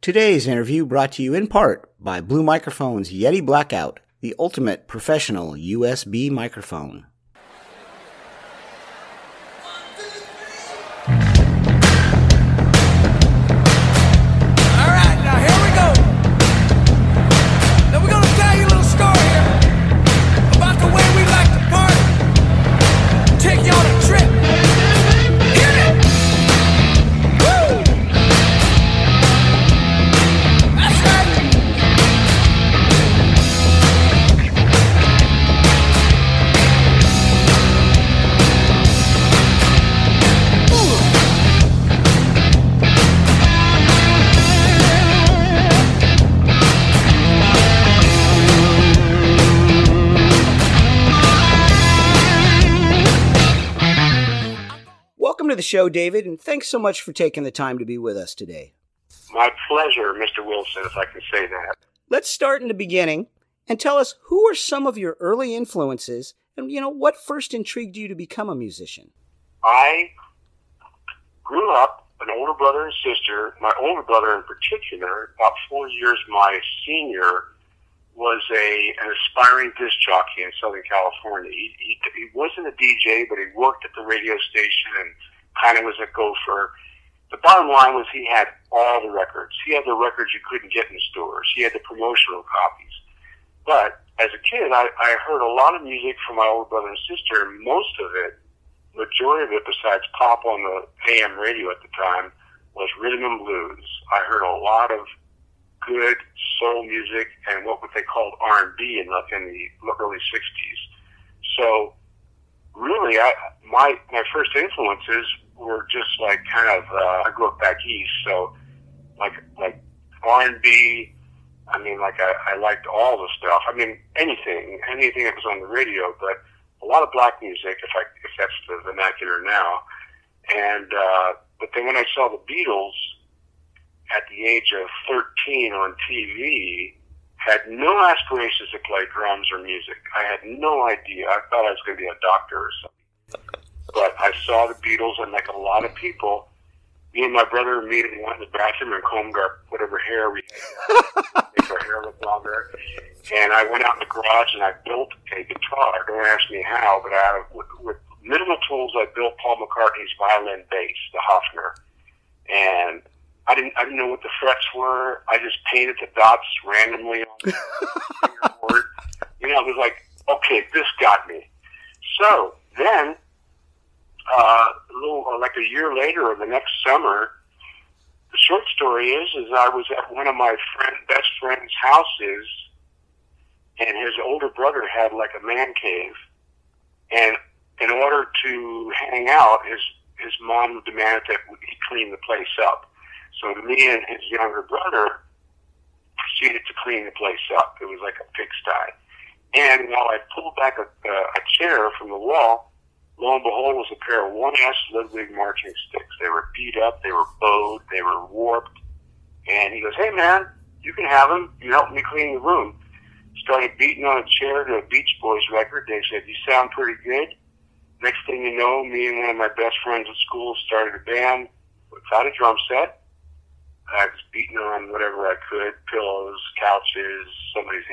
Today's interview brought to you in part by Blue Microphone's Yeti Blackout, the ultimate professional USB microphone. Welcome to the show, David, and thanks so much for taking the time to be with us today. My pleasure, Mr. Wilson, if I can say that. Let's start in the beginning and tell us who are some of your early influences and, what first intrigued you to become a musician? I grew up, an older brother and sister. My older brother in particular, about 4 years my senior, was an aspiring disc jockey in Southern California. He wasn't a DJ, but he worked at the radio station and kind of was a gopher. The bottom line was he had all the records. He had the records you couldn't get in stores. He had the promotional copies. But as a kid, I heard a lot of music from my older brother and sister, and most of it, majority of it besides pop on the AM radio at the time, was rhythm and blues. I heard a lot of good soul music and what they called R&B in the early 60s. So really, my first influences were just like kind of, I grew up back east, so like R&B, I liked all the stuff. Anything that was on the radio, but a lot of black music, if that's the vernacular now. And, but then when I saw the Beatles, at the age of 13 on TV, had no aspirations to play drums or music. I had no idea. I thought I was going to be a doctor or something. But I saw the Beatles, and like a lot of people, me and my brother immediately went in the bathroom and combed our whatever hair we had, make our hair look longer. And I went out in the garage and I built a guitar. Don't ask me how, but with minimal tools, I built Paul McCartney's violin bass, the Hofner. And I didn't know what the frets were. I just painted the dots randomly on the fingerboard. It was like, okay, this got me. So then, like a year later or the next summer, the short story is I was at one of my best friend's houses, and his older brother had like a man cave, and in order to hang out, his mom demanded that he clean the place up. So me and his younger brother proceeded to clean the place up. It was like a pigsty. And while I pulled back a chair from the wall, lo and behold, was a pair of 1S Ludwig marching sticks. They were beat up, they were bowed, they were warped. And he goes, "Hey man, you can have them. You helped me clean the room." Started beating on a chair to a Beach Boys record. They said, "You sound pretty good." Next thing you know, me and one of my best friends at school started a band without a drum set. I was beating on whatever I could, pillows, couches, somebody's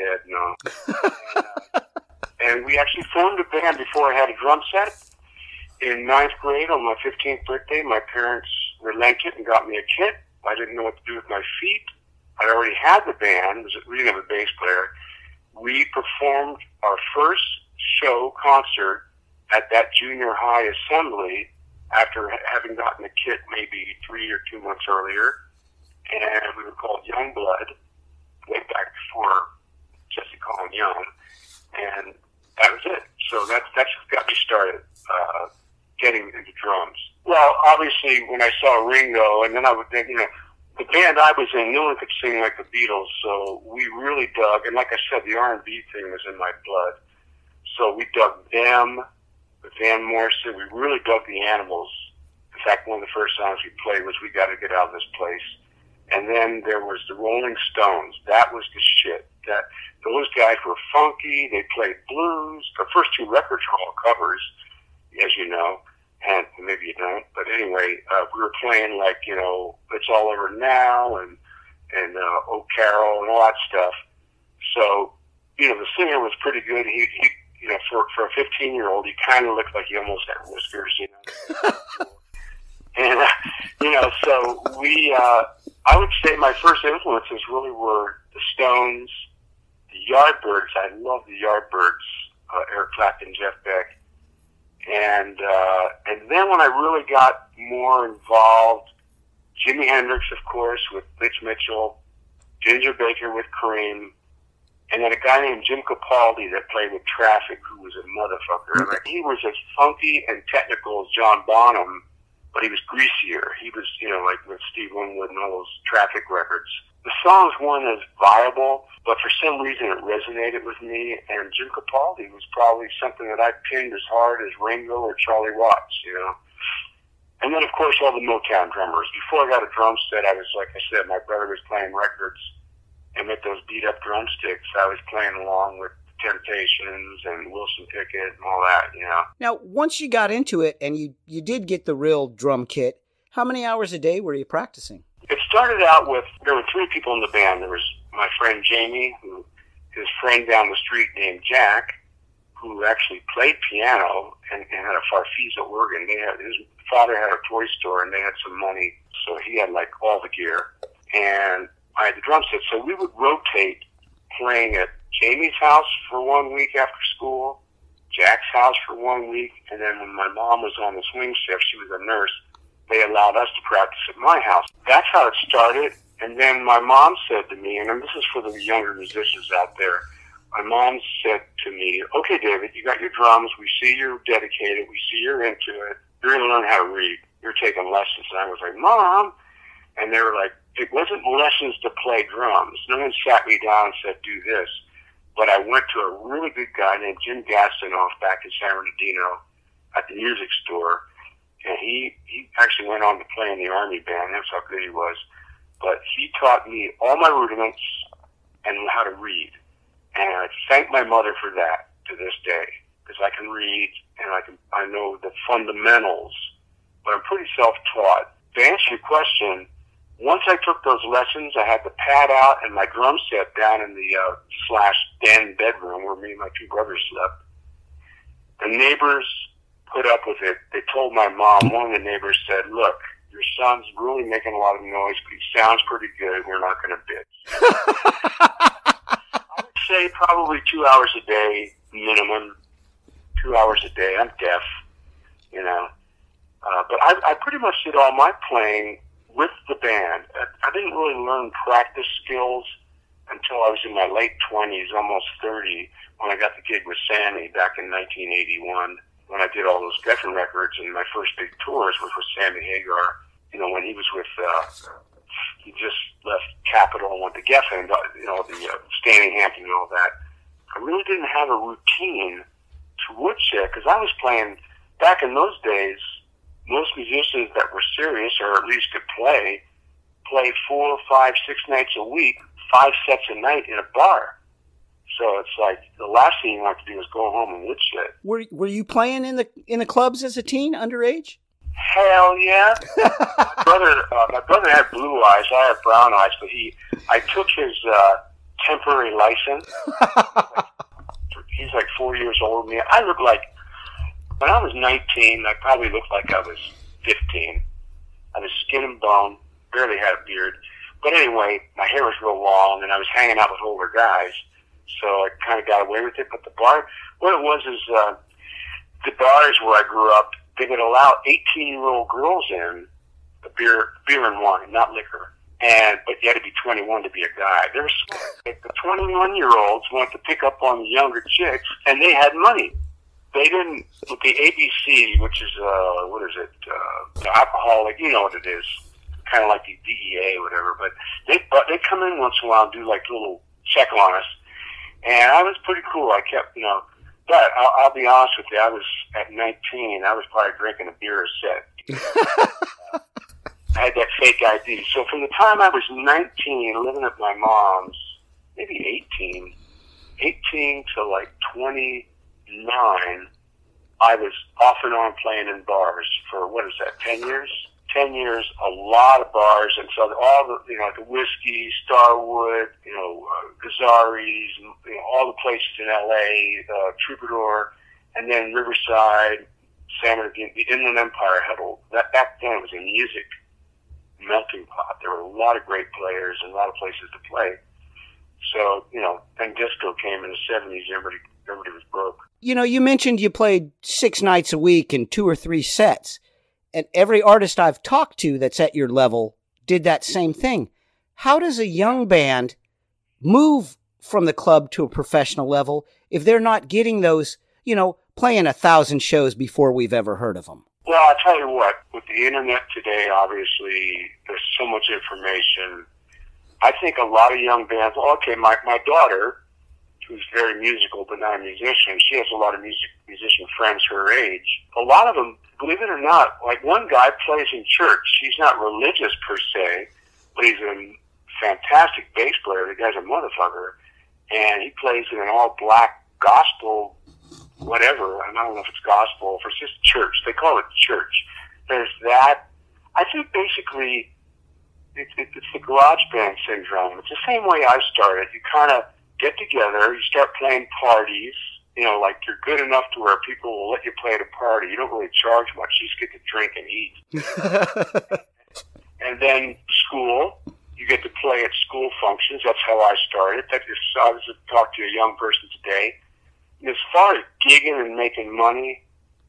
head, and we actually formed a band before I had a drum set. In 9th grade, on my 15th birthday, my parents relented and got me a kit. I didn't know what to do with my feet. I already had the band. We didn't have a bass player. We performed our first concert at that junior high assembly after having gotten a kit maybe 3 or 2 months earlier. And we were called Youngblood, way back before Jesse Colin Young, and that was it. So that's what got me started, getting into drums. Well, obviously, when I saw Ringo, and then I would think, the band I was in, no one could sing like the Beatles, so we really dug, and like I said, the R&B thing was in my blood. So we dug them, Van Morrison, we really dug the Animals. In fact, one of the first songs we played was "We Gotta Get Out of This Place." And then there was the Rolling Stones. That was the shit. Those guys were funky. They played blues. The first 2 records were all covers, as you know. And maybe you don't. But anyway, we were playing like, It's All Over Now and and O'Carroll and all that stuff. So, the singer was pretty good. He for a 15-year-old, he kind of looked like he almost had whiskers, And, so I would say my first influences really were the Stones, the Yardbirds. I love the Yardbirds, Eric Clapton, Jeff Beck. And then when I really got more involved, Jimi Hendrix, of course, with Mitch Mitchell, Ginger Baker with Cream, and then a guy named Jim Capaldi that played with Traffic, who was a motherfucker. Like, he was as funky and technical as John Bonham, but he was greasier. He was, like with Steve Winwood and all those Traffic records. The songs weren't as viable, but for some reason it resonated with me, and Jim Capaldi was probably something that I pinned as hard as Ringo or Charlie Watts, And then, of course, all the Motown drummers. Before I got a drum set, I was, like I said, my brother was playing records, and with those beat-up drumsticks, I was playing along with Temptations and Wilson Pickett and all that, Now, once you got into it and you did get the real drum kit, how many hours a day were you practicing? It started out with, there were three people in the band. There was my friend Jamie, his friend down the street named Jack, who actually played piano and had a Farfisa organ. His father had a toy store, and they had some money, so he had like all the gear. And I had the drum set, so we would rotate playing at Jamie's house for 1 week after school, Jack's house for 1 week, and then when my mom was on the swing shift, she was a nurse, they allowed us to practice at my house. That's how it started. And then my mom said to me, and this is for the younger musicians out there, my mom said to me, okay, David, you got your drums. We see you're dedicated. We see you're into it. You're going to learn how to read. You're taking lessons. And I was like, Mom. And they were like, it wasn't lessons to play drums. No one sat me down and said, do this. But I went to a really good guy named Jim Gastineau back in San Bernardino at the music store. And he actually went on to play in the Army band. That's how good he was. But he taught me all my rudiments and how to read. And I thank my mother for that to this day, because I can read and I know the fundamentals, but I'm pretty self-taught. To answer your question, once I took those lessons, I had the pad out and my drum set down in the /den bedroom where me and my two brothers slept. The neighbors put up with it. They told my mom, one of the neighbors said, look, your son's really making a lot of noise, but he sounds pretty good. We're not going to bitch. I would say probably 2 hours a day minimum. 2 hours a day. I'm deaf, but I pretty much did all my playing with the band. I didn't really learn practice skills until I was in my late 20s, almost 30, when I got the gig with Sammy back in 1981, when I did all those Geffen records, and my first big tours was with Sammy Hagar. When he was with, he just left Capitol and went to Geffen, the Standing Hampton and all that. I really didn't have a routine to woodcheck, because I was playing, back in those days, most musicians that were serious, or at least could play, played 4, 5, 6 nights a week, 5 sets a night in a bar. So it's like, the last thing you want to do is go home and woodcheck. Were you playing in the clubs as a teen, underage? Hell yeah. My brother had blue eyes, I had brown eyes, but I took his temporary license. He's like 4 years older than me. I look like, when I was 19, I probably looked like I was 15. I was skin and bone, barely had a beard. But anyway, my hair was real long, and I was hanging out with older guys, so I kind of got away with it. But the bar, what it was is, the bars where I grew up, they would allow 18-year-old girls in, the beer and wine, not liquor. But you had to be 21 to be a guy. They were smart. Like, the 21-year-olds wanted to pick up on the younger chicks, and they had money. They didn't, with the ABC, which is, alcoholic, you know what it is, kind of like the DEA or whatever, but they come in once in a while and do like a little check on us. And I was pretty cool. I kept, but I'll be honest with you, I was at 19, I was probably drinking a beer a set. I had that fake ID. So from the time I was 19, living at my mom's, maybe 18 to like 29, I was off and on playing in bars for, 10 years? 10 years, a lot of bars, and so all the, the Whiskey, Starwood, Gazzari's, all the places in L.A., Troubadour, and then Riverside, the Inland Empire had back then it was a music melting pot. There were a lot of great players and a lot of places to play. So, then disco came in the 70s, everybody was broke. You mentioned you played 6 nights a week in 2 or 3 sets. And every artist I've talked to that's at your level did that same thing. How does a young band move from the club to a professional level if they're not getting those, playing 1,000 shows before we've ever heard of them? Well, I'll tell you what, with the internet today, obviously, there's so much information. I think a lot of young bands, my daughter, who's very musical but not a musician, she has a lot of musician friends her age. A lot of them, believe it or not, like one guy plays in church. He's not religious per se, but he's a fantastic bass player. The guy's a motherfucker. And he plays in an all-black gospel, whatever. I don't know if it's gospel, if it's just church. They call it church. There's that. I think basically it's the garage band syndrome. It's the same way I started. You kind of get together, you start playing parties, like you're good enough to where people will let you play at a party. You don't really charge much. You just get to drink and eat. And then school, you get to play at school functions. That's how I started. I was to talk to a young person today. And as far as gigging and making money,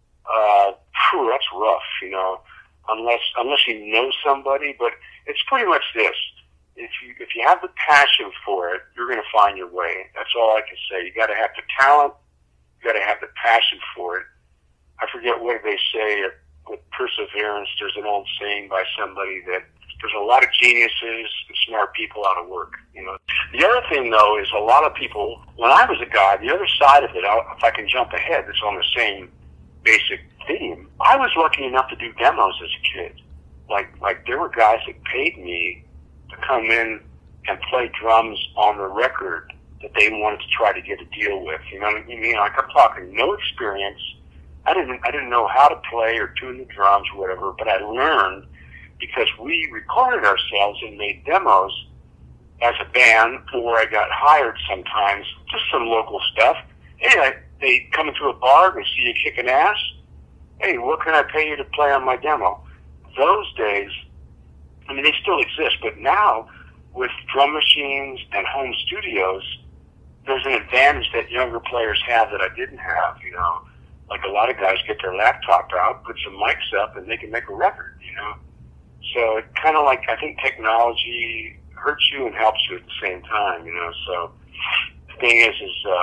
that's rough, unless you know somebody. But it's pretty much this. If you have the passion for it, you're going to find your way. That's all I can say. You got to have the talent. You got to have the passion for it. I forget what they say with perseverance. There's an old saying by somebody that there's a lot of geniuses and smart people out of work. The other thing though is a lot of people. When I was a guy, the other side of it, if I can jump ahead, it's on the same basic theme. I was lucky enough to do demos as a kid. Like there were guys that paid me to come in and play drums on the record that they wanted to try to get a deal with. You know what I mean? Like I'm talking no experience. I didn't know how to play or tune the drums or whatever, but I learned because we recorded ourselves and made demos as a band, or I got hired sometimes, just some local stuff. Hey, they come into a bar, they see you kicking ass. Hey, what can I pay you to play on my demo? Those days, they still exist, but now with drum machines and home studios, there's an advantage that younger players have that I didn't have, Like a lot of guys get their laptop out, put some mics up, and they can make a record, So it kind of like, I think technology hurts you and helps you at the same time, So the thing is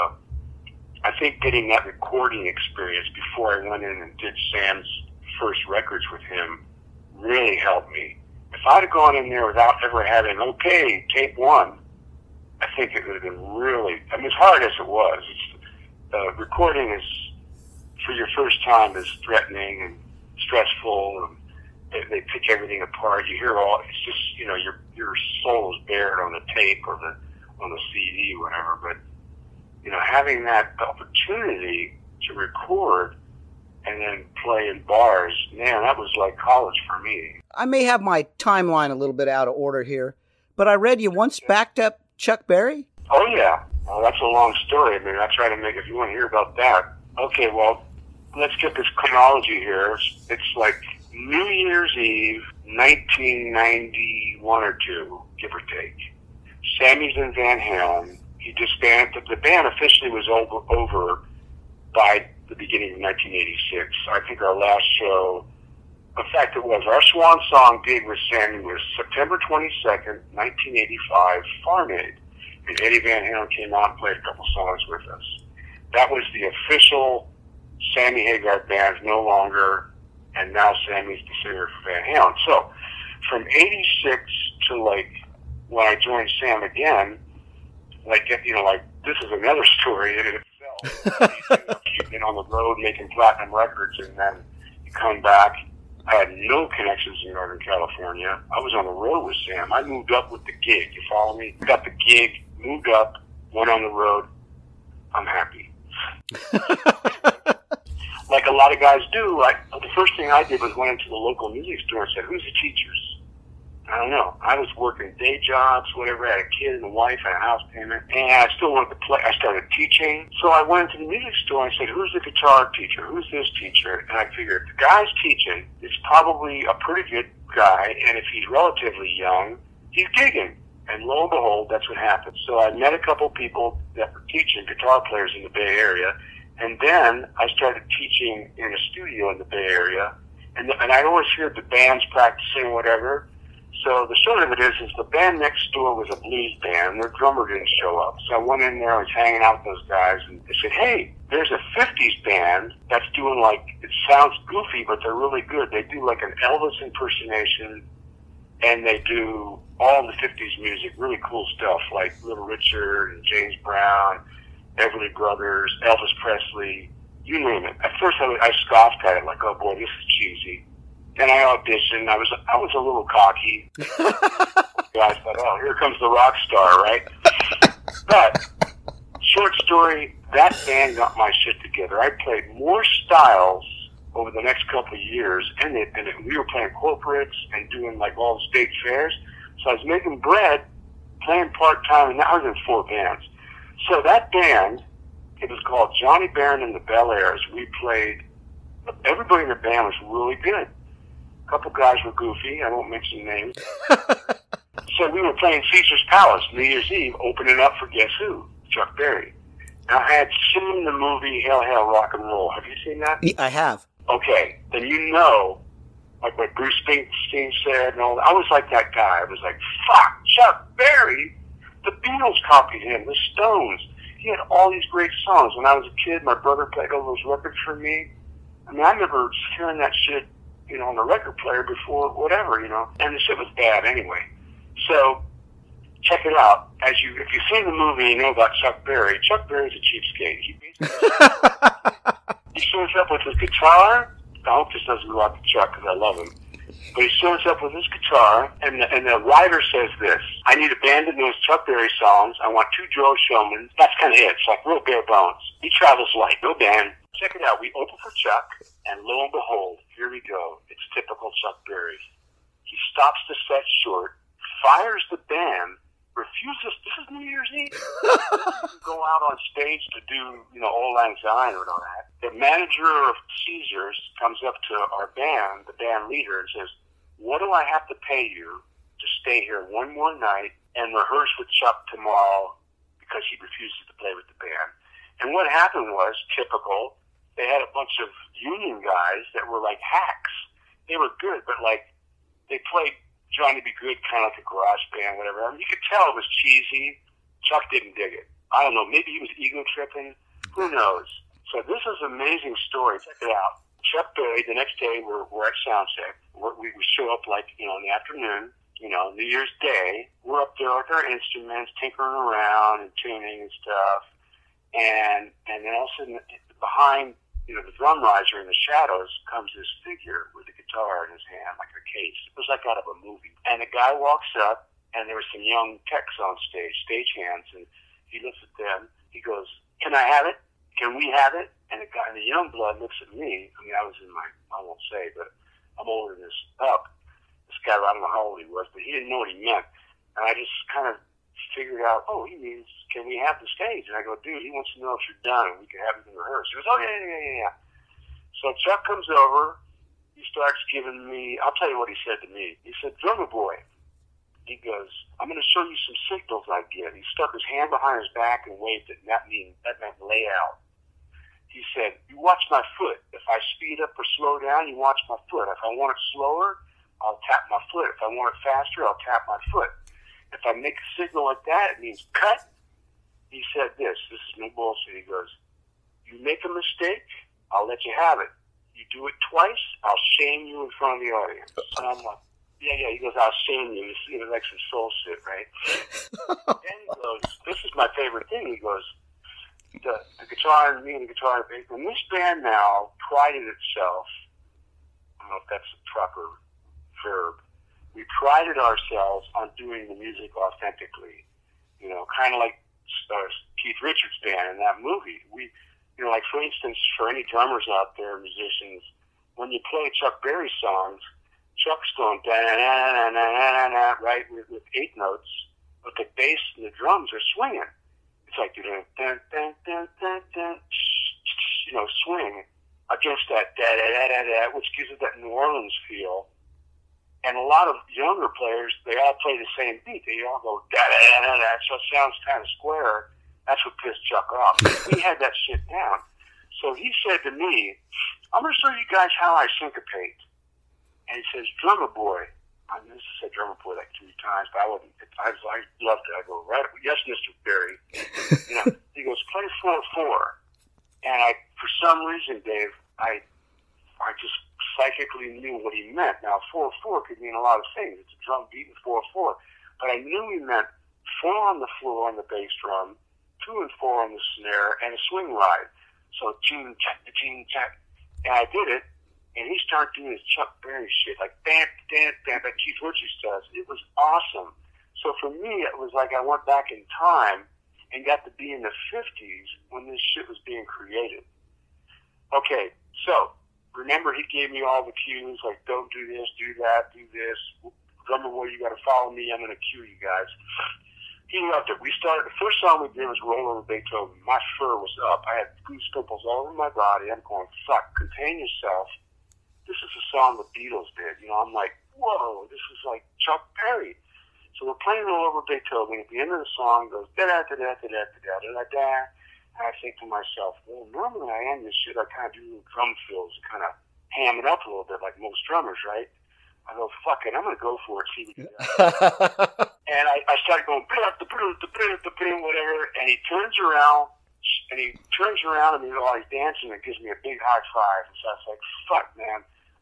I think getting that recording experience before I went in and did Sam's first records with him really helped me. If I'd have gone in there without ever having, tape 1, I think it would have been really, as hard as it was, recording is, for your first time, is threatening and stressful, and they pick everything apart. You hear it's just, your soul is bared on the tape or on the CD, whatever, but, having that opportunity to record and then play in bars, man, that was like college for me. I may have my timeline a little bit out of order here, but I read you once backed up Chuck Berry? Oh, yeah. Well, that's a long story. I try to make, if you want to hear about that. Okay, well, let's get this chronology here. It's like New Year's Eve, 1991 or 2, give or take. Sammy's in Van Halen. He disbanded. The band officially was over by the beginning of 1986. I think our last show, in fact it was, our swan song gig with Sammy was September 22nd, 1985, Farm Aid. And Eddie Van Halen came out and played a couple songs with us. That was the official Sammy Hagar band, no longer, and now Sammy's the singer for Van Halen. So, from 86 to when I joined Sam again, this is another story in itself. You've been on the road making platinum records, and then you come back. I had no connections in Northern California. I was on the road with Sam. I moved up with the gig. You follow me? Got the gig, moved up, went on the road. I'm happy. like a lot of guys do, the first thing I did was went into the local music store and said, who's the teachers? I don't know. I was working day jobs, whatever. I had a kid and a wife and a house payment, and I still wanted to play. I started teaching. So I went into the music store and said, who's the guitar teacher? Who's this teacher? And I figured, the guy's teaching is probably a pretty good guy, and if he's relatively young, he's gigging. And lo and behold, that's what happened. So I met a couple people that were teaching guitar players in the Bay Area, and then I started teaching in a studio in the Bay Area, and I'd always hear the bands practicing or whatever. So the short of it is the band next door was a blues band. Their drummer didn't show up. So I went in there, I was hanging out with those guys, and they said, hey, there's a 50s band that's doing it sounds goofy, but they're really good. They do like an Elvis impersonation, and they do all the 50s music, really cool stuff, like Little Richard and James Brown, Everly Brothers, Elvis Presley, you name it. At first I scoffed at it, like, oh boy, this is cheesy. Then I auditioned. I was a little cocky. Guys thought, oh, here comes the rock star, right? But short story, that band got my shit together. I played more styles over the next couple of years, and we were playing corporates and doing like all the state fairs. So I was making bread, playing part-time, and I was in 4 bands. So that band, it was called Johnny Barron and the Bel Airs. We played, everybody in the band was really good. A couple guys were goofy. I won't mention names. So we were playing Caesar's Palace New Year's Eve, opening up for guess who? Chuck Berry. Now, I had seen the movie Hail, Hail, Rock and Roll. Have you seen that? I have. Okay. Then you know, like what Bruce Springsteen said and all that. I was like that guy. I was like, fuck, Chuck Berry. The Beatles copied him. The Stones. He had all these great songs. When I was a kid, my brother played all those records for me. I mean, I remember hearing that shit, on the record player before whatever, and the shit was bad anyway. So, check it out. If you've seen the movie, you know about Chuck Berry. Chuck Berry's a cheapskate. He shows up with his guitar. I hope this doesn't go out to Chuck because I love him. But he shows up with his guitar, and the writer says this: I need a band that knows Chuck Berry songs. I want 2 Joe Showmen. That's kind of it. It's like real bare bones. He travels light. No band. Check it out. We open for Chuck, and lo and behold, here we go. It's typical Chuck Berry. He stops the set short, fires the band, refuses. This is New Year's Eve. Go out on stage to do, Auld Lang Syne and all that. The manager of Caesars comes up to our band, the band leader, and says, what do I have to pay you to stay here one more night and rehearse with Chuck tomorrow because he refuses to play with the band? And what happened was, typical, they had a bunch of union guys that were like hacks. They were good, but they played trying to be good, kind of like a garage band, whatever. I mean, you could tell it was cheesy. Chuck didn't dig it. I don't know. Maybe he was ego tripping. Who knows? So this is an amazing story. Check it out. Chuck Berry, the next day, we're at soundcheck. We show up in the afternoon, New Year's Day. We're up there with our instruments, tinkering around and tuning and stuff. And then all of a sudden, behind the drum riser in the shadows comes this figure with a guitar in his hand, like a case. It was like out of a movie. And a guy walks up, and there were some young techs on stage, stagehands, and he looks at them. He goes, can I have it? Can we have it? And the guy, the young blood, looks at me. I mean, I was I won't say, but I'm older than this guy, I don't know how old he was, but he didn't know what he meant. And I just kind of figured out, he means, can we have the stage? And I go, dude, he wants to know if you're done and we can have it in rehearse. He goes, oh, yeah. So Chuck comes over. He starts giving me, I'll tell you what he said to me. He said, drummer boy. He goes, I'm going to show you some signals I get. He stuck his hand behind his back and waved it, and that meant lay out. He said, you watch my foot. If I speed up or slow down, you watch my foot. If I want it slower, I'll tap my foot. If I want it faster, I'll tap my foot. If I make a signal like that, it means cut. He said this is no bullshit. He goes, you make a mistake, I'll let you have it. You do it twice, I'll shame you in front of the audience. And I'm like, yeah. He goes, I'll shame you. It's like some soul shit, right? Then he goes, this is my favorite thing. He goes, the guitar and me and the guitar and bass. And this band now prided itself, I don't know if that's the proper verb, we prided ourselves on doing the music authentically, kind of like Keith Richards' band in that movie. You know, like for instance, for any drummers out there, musicians, when you play Chuck Berry songs, Chuck's going da-na-na-na-na-na, right, with 8 notes, but the bass and the drums are swinging. It's like, you know, swing against that da-da-da-da-da, which gives it that New Orleans feel. And a lot of younger players, they all play the same beat. They all go da-da-da-da-da, so it sounds kind of square. That's what pissed Chuck off. He had that shit down. So he said to me, I'm going to show you guys how I syncopate. And he says, drummer boy. I used to say drummer boy like 3 times, but I loved it. I go, right, yes, Mr. Berry. You know, he goes, play 4/4. And for some reason, Dave, I just psychically knew what he meant. Now, 4/4 could mean a lot of things. It's a drum beat in 4/4. But I knew he meant 4 on the floor on the bass drum, 2 and 4 on the snare, and a swing ride. So, ching, check. And I did it, and he started doing his Chuck Berry shit, like bam, bam, bam, like Keith Richards does. It was awesome. So for me, it was like I went back in time and got to be in the 50s when this shit was being created. Okay, so remember he gave me all the cues, like don't do this, do that, do this. Drummer boy, you got to follow me. I'm going to cue you guys. He loved it. We started, the first song we did was Roll Over Beethoven. My fur was up. I had goose pimples all over my body. I'm going, fuck, contain yourself. This is a song the Beatles did. You know, I'm like, whoa, this is like Chuck Berry. So we're playing Roll Over Beethoven. At the end of the song, it goes da-da-da-da-da-da-da-da-da. And I think to myself, well, normally I end this shit, I kind of do little drum fills and kind of ham it up a little bit like most drummers, right? I go, fuck it, I'm going to go for it, see what you got. And I started going, whatever, and he turns around, and he's dancing and gives me a big high five. And so I was like, fuck, man,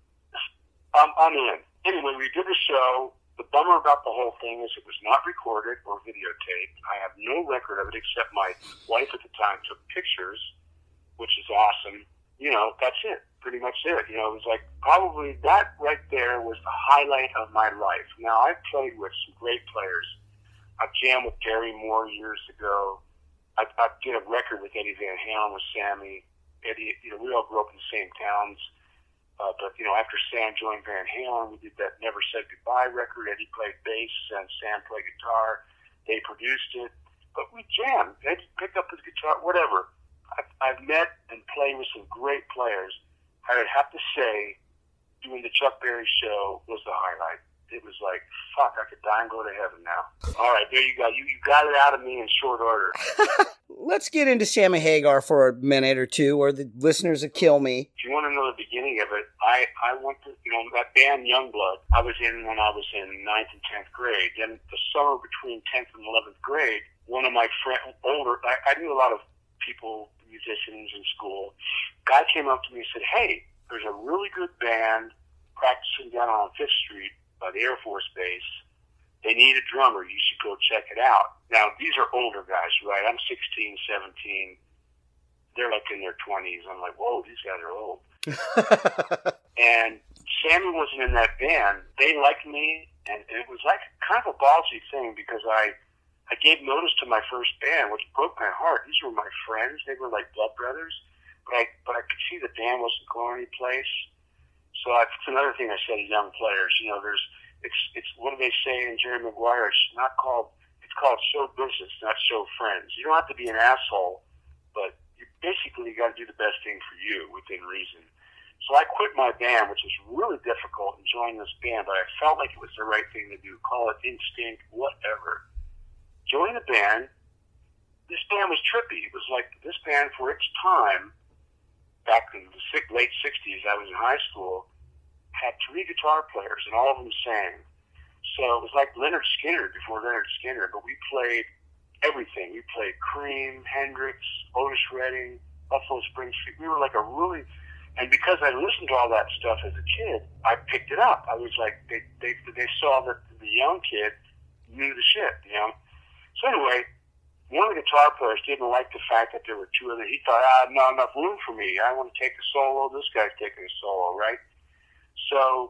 I'm in. Anyway, we did the show. The bummer about the whole thing is it was not recorded or videotaped. I have no record of it except my wife at the time took pictures, which is awesome. You know, that's it. Pretty much it. You know, it was like probably that right there was the highlight of my life. Now, I've played with some great players. I jammed with Gary Moore years ago. I did a record with Eddie Van Halen with Sammy. Eddie, you know, we all grew up in the same towns. But, you know, after Sam joined Van Halen, we did that Never Said Goodbye record. Eddie played bass and Sam played guitar. They produced it. But we jammed. They picked up his guitar, whatever. I've met and played with some great players. I would have to say, doing the Chuck Berry show was the highlight. It was like, fuck, I could die and go to heaven now. All right, there you go. You got it out of me in short order. Let's get into Sammy Hagar for a minute or two, or the listeners will kill me. If you want to know the beginning of it, I went to, you know, that band Youngblood, I was in when I was in 9th and 10th grade. Then the summer between 10th and 11th grade, one of my friends, I knew a lot of people, musicians in school. Guy came up to me and said, hey, there's a really good band practicing down on 5th Street by the Air Force Base. They need a drummer. You should go check it out. Now, these are older guys, right? I'm 16, 17. They're like in their 20s. I'm like, whoa, these guys are old. And Sammy wasn't in that band. They liked me, and it was like kind of a ballsy thing because I gave notice to my first band, which broke my heart. These were my friends. They were like blood brothers. But I could see the band wasn't going any place. So that's another thing I say to young players. You know, it's what do they say in Jerry Maguire? It's called show business, not show friends. You don't have to be an asshole, but you basically got to do the best thing for you within reason. So I quit my band, which was really difficult, and joined this band, but I felt like it was the right thing to do. Call it instinct, whatever. Joined the band. This band was trippy. It was like this band for its time, back in the late 60s, I was in high school, had 3 guitar players, and all of them sang. So it was like Leonard Skinner before Leonard Skinner, but we played everything. We played Cream, Hendrix, Otis Redding, Buffalo Springfield. We were like and because I listened to all that stuff as a kid, I picked it up. I was like, they saw that the young kid knew the shit, you know. So anyway, one of the guitar players didn't like the fact that there were 2 other. He thought, not enough room for me. I want to take a solo. This guy's taking a solo, right? So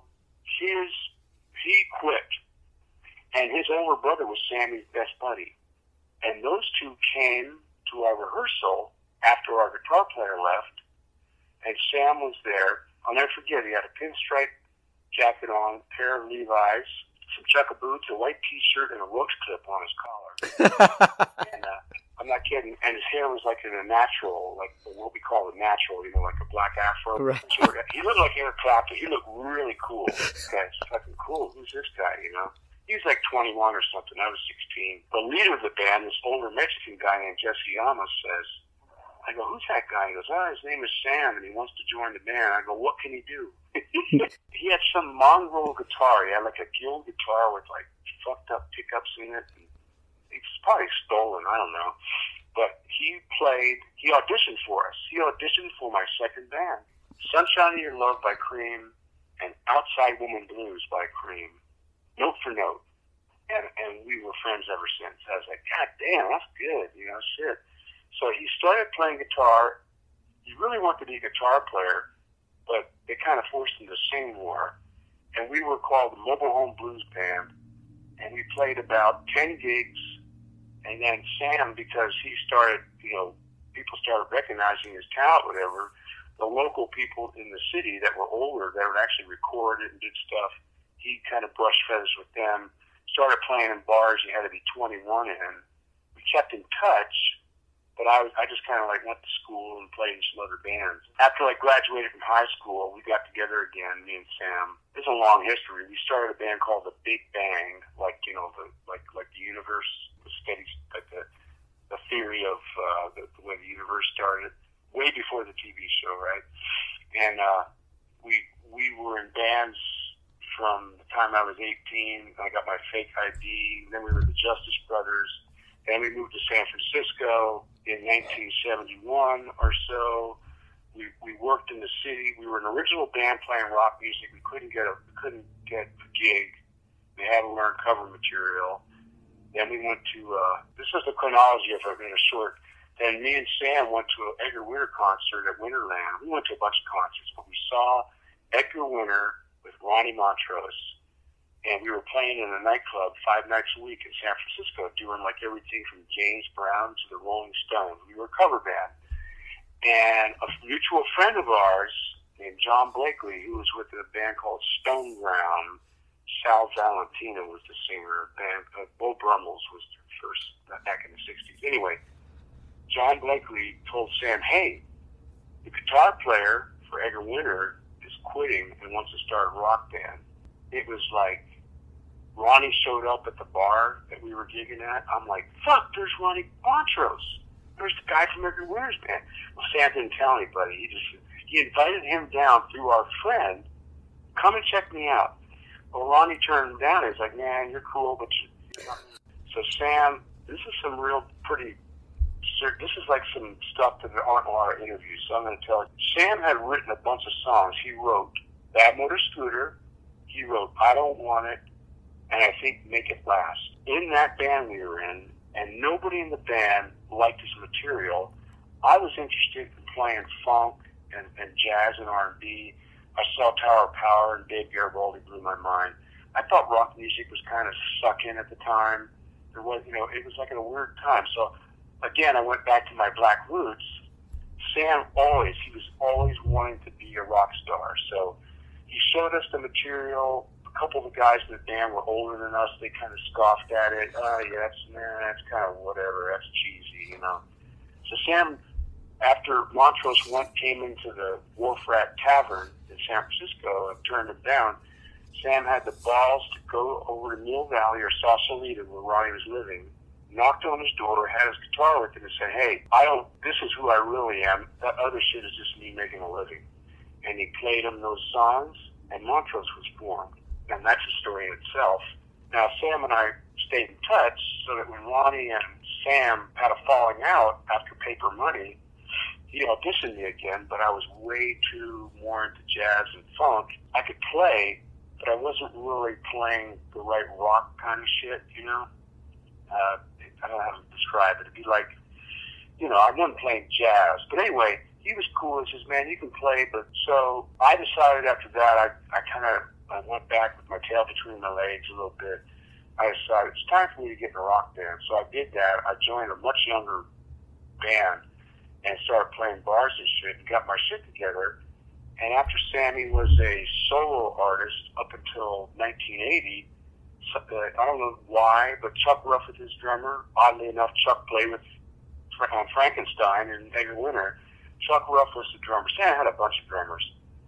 he quit. And his older brother was Sammy's best buddy. And those 2 came to our rehearsal after our guitar player left, and Sam was there. I'll never forget, he had a pinstripe jacket on, a pair of Levi's, some chukka boots, a white T-shirt, and a roach clip on his collar. And I'm not kidding. And his hair was like in a natural, like what we call a natural, like a black afro. Right. He looked like Eric Clapton. He looked really cool. This guy's fucking cool. Who's this guy, He was like 21 or something. I was 16. The leader of the band, this older Mexican guy named Jesse Llamas, says, I go, who's that guy? He goes, his name is Sam, and he wants to join the band. I go, what can he do? He had some mongrel guitar. He had like a Guild guitar with like fucked up pickups in it. And it's probably stolen. I don't know. But he auditioned for us. He auditioned for my second band. Sunshine of Your Love by Cream and Outside Woman Blues by Cream. Note for note. And we were friends ever since. I was like, God damn, that's good. Shit. So he started playing guitar. He really wanted to be a guitar player, but they kind of forced him to sing more. And we were called the Mobile Home Blues Band. And we played about 10 gigs. And then Sam, because he started, people started recognizing his talent, whatever, the local people in the city that were older, that would actually record it and did stuff, he kind of brushed feathers with them, started playing in bars you had to be 21 in. We kept in touch. But I just kind of like went to school and played in some other bands. After I graduated from high school, we got together again, me and Sam. There's a long history. We started a band called The Big Bang, like the universe, the steady, like the theory of the way the universe started, way before the TV show, right? And we were in bands from the time I was 18. I got my fake ID. Then we were the Justice Brothers. Then we moved to San Francisco in 1971 or so. We worked in the city. We were an original band playing rock music. We couldn't get a gig. We had to learn cover material. Then we went to this is the chronology of it in a short. Then me and Sam went to an Edgar Winter concert at Winterland. We went to a bunch of concerts, but we saw Edgar Winter with Ronnie Montrose. And we were playing in a nightclub 5 nights a week in San Francisco, doing like everything from James Brown to the Rolling Stones. We were a cover band. And a mutual friend of ours named John Blakely, who was with a band called Stone Ground, Sal Valentina was the singer. Bo Brummels was the first, back in the 60s. Anyway, John Blakely told Sam, hey, the guitar player for Edgar Winter is quitting and wants to start a rock band. It was like, Ronnie showed up at the bar that we were gigging at. I'm like, fuck, there's Ronnie Montrose. There's the guy from Edgar Winter's band. Well, Sam didn't tell anybody. He invited him down through our friend, come and check me out. Well, Ronnie turned him down. He's like, man, you're cool, but you're not. So Sam, this is some real this is like some stuff that there aren't a lot of interviews, so I'm going to tell you. Sam had written a bunch of songs. He wrote Bad Motor Scooter. He wrote I Don't Want It. And I think Make It Last. In that band we were in, and nobody in the band liked his material, I was interested in playing funk and jazz and R&B. I saw Tower of Power and Dave Garibaldi blew my mind. I thought rock music was kind of sucking at the time. There was, it was like in a weird time. So again, I went back to my black roots. Sam he was always wanting to be a rock star. So he showed us the material. A couple of the guys in the band were older than us. They kind of scoffed at it. That's kind of whatever. That's cheesy, So Sam, after Montrose came into the Wharf Rat Tavern in San Francisco and turned him down, Sam had the balls to go over to Mill Valley or Sausalito, where Ronnie was living, knocked on his door, had his guitar with him, and said, hey, this is who I really am. That other shit is just me making a living. And he played him those songs, and Montrose was formed. And that's a story in itself. Now, Sam and I stayed in touch so that when Ronnie and Sam had a falling out after Paper Money, he auditioned me again, but I was way too more into jazz and funk. I could play, but I wasn't really playing the right rock kind of shit, I don't know how to describe it. It'd be like, I wasn't playing jazz. But anyway, he was cool. He says, man, you can play. But so I decided after that, I went back with my tail between my legs a little bit. I decided it's time for me to get in a rock band. So I did that. I joined a much younger band. and started playing bars and shit and got my shit together. And after Sammy was a solo artist up until 1980, I don't know why, but Chuck Ruff was his drummer. Oddly enough, Chuck played with Frankenstein and Edgar Winter. Chuck Ruff was the drummer. Sam had a bunch of drummers.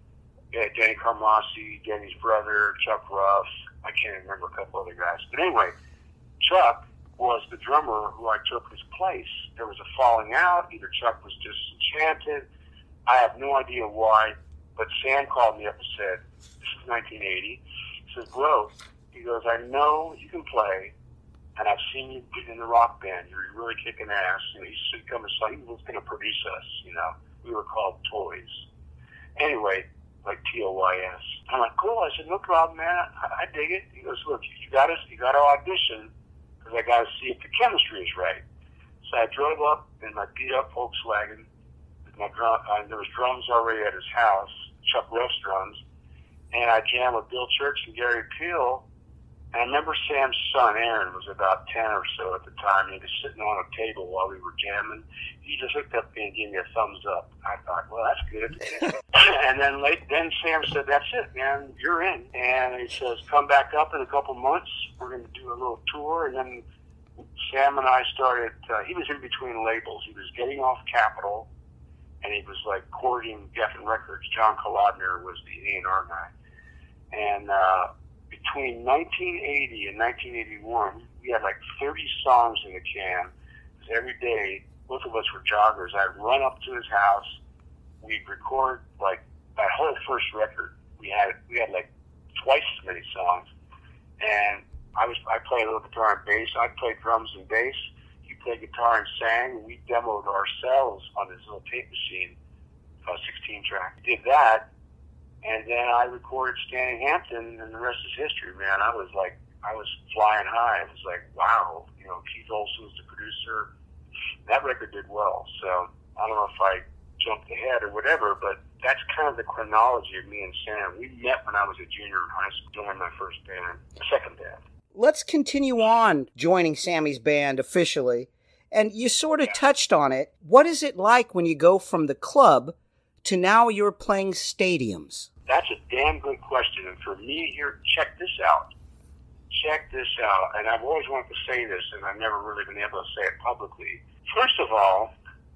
Danny Carmassi, Danny's brother, Chuck Ruff. I can't remember a couple other guys. But anyway, Chuck was the drummer who I took his place. There was a falling out. Either Chuck was disenchanted. I have no idea why. But Sam called me up and said, this is 1980. He says, bro, he goes, I know you can play, and I've seen you in the rock band. You're really kicking ass. And he was going to produce us, you know. We were called Toys. Anyway, like T-O-Y-S. I'm like, cool. I said, no problem, man. I dig it. He goes, look, you got to audition, because I got to see if the chemistry is right. So I drove up in my beat-up Volkswagen. There was drums already at his house, Chuck Ruff's drums, and I jammed with Bill Church and Gary Peel. And I remember Sam's son, Aaron, was about 10 or so at the time. He was sitting on a table while we were jamming. He just looked up at me and gave me a thumbs up. I thought, well, that's good. And then Sam said, that's it, man, you're in. And he says, come back up in a couple months. We're going to do a little tour. And then Sam and I started, he was in between labels. He was getting off Capitol, and he was like courting Geffen Records. John Kolodner was the A&R guy. And between 1980 and 1981, we had like 30 songs in the can. Because every day, both of us were joggers. I'd run up to his house. We'd record like that whole first record. We had like twice as many songs. And I played a little guitar and bass. I played drums and bass. He played guitar and sang. We demoed ourselves on this little tape machine, 16 track. Did that, and then I recorded Standing Hampton, and the rest is history, man. I was flying high. It was like, wow, you know, Keith Olsen was the producer. That record did well. So I don't know if I jumped ahead or whatever, but that's kind of the chronology of me and Sam. We met when I was a junior in high school, joined my first band, second band. Let's continue on joining Sammy's band officially. And you sort of touched on it. What is it like when you go from the club to now you're playing stadiums? That's a damn good question. And for me here, check this out. And I've always wanted to say this, and I've never really been able to say it publicly. First of all,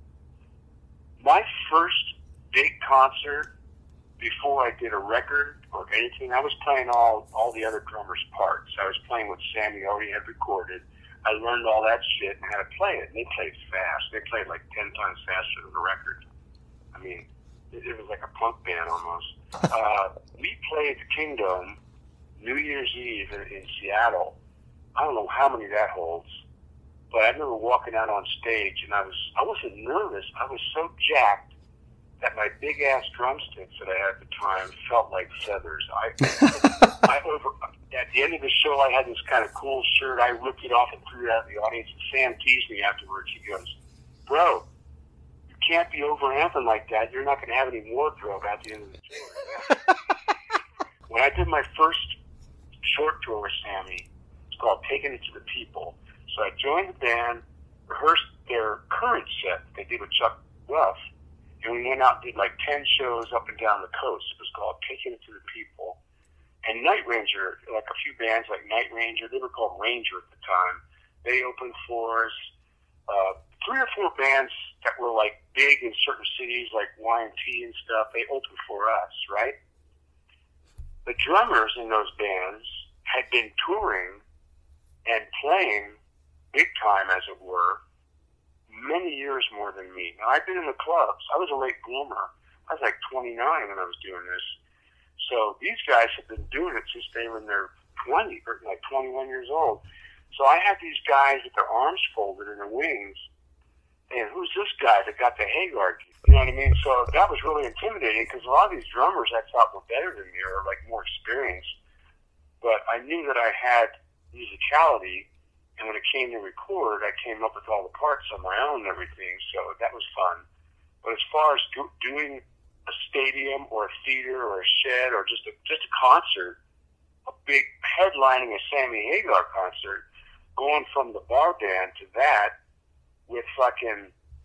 my first big concert before I did a record or anything, I was playing all the other drummers' parts. I was playing what Sammy already had recorded. I learned all that shit and how to play it. And they played fast. They played like 10 times faster than the record. I mean, it was like a punk band almost. We played the Kingdom New Year's Eve in Seattle. I don't know how many that holds, but I remember walking out on stage and I wasn't nervous. I was so jacked that my big ass drumsticks that I had at the time felt like feathers. At the end of the show, I had this kind of cool shirt. I ripped it off and threw it out in the audience. And Sam teased me afterwards. He goes, "Bro, you can't be over-amping like that. You're not going to have any wardrobe at the end of the tour." When I did my first short tour with Sammy, it's called Taking It to the People. So I joined the band, rehearsed their current set they did with Chuck Ruff, and we went out and did like 10 shows up and down the coast. It was called Taking It to the People. And Night Ranger, like a few bands like Night Ranger, they were called Ranger at the time. They opened for us. 3 or 4 bands that were like big in certain cities, like Y&T and stuff, they opened for us, right? The drummers in those bands had been touring and playing big time, as it were, many years more than me. Now, I've been in the clubs. I was a late bloomer. I was like 29 when I was doing this. So these guys have been doing it since they were in their 20s, or like 21 years old. So I had these guys with their arms folded in their wings, and who's this guy that got the Hagar? You know what I mean? So that was really intimidating because a lot of these drummers I thought were better than me or like more experienced. But I knew that I had musicality, and when it came to record, I came up with all the parts on my own and everything. So that was fun. But as far as doing a stadium or a theater or a shed or just a concert, a big headlining a Sammy Hagar concert, going from the bar band to that with fucking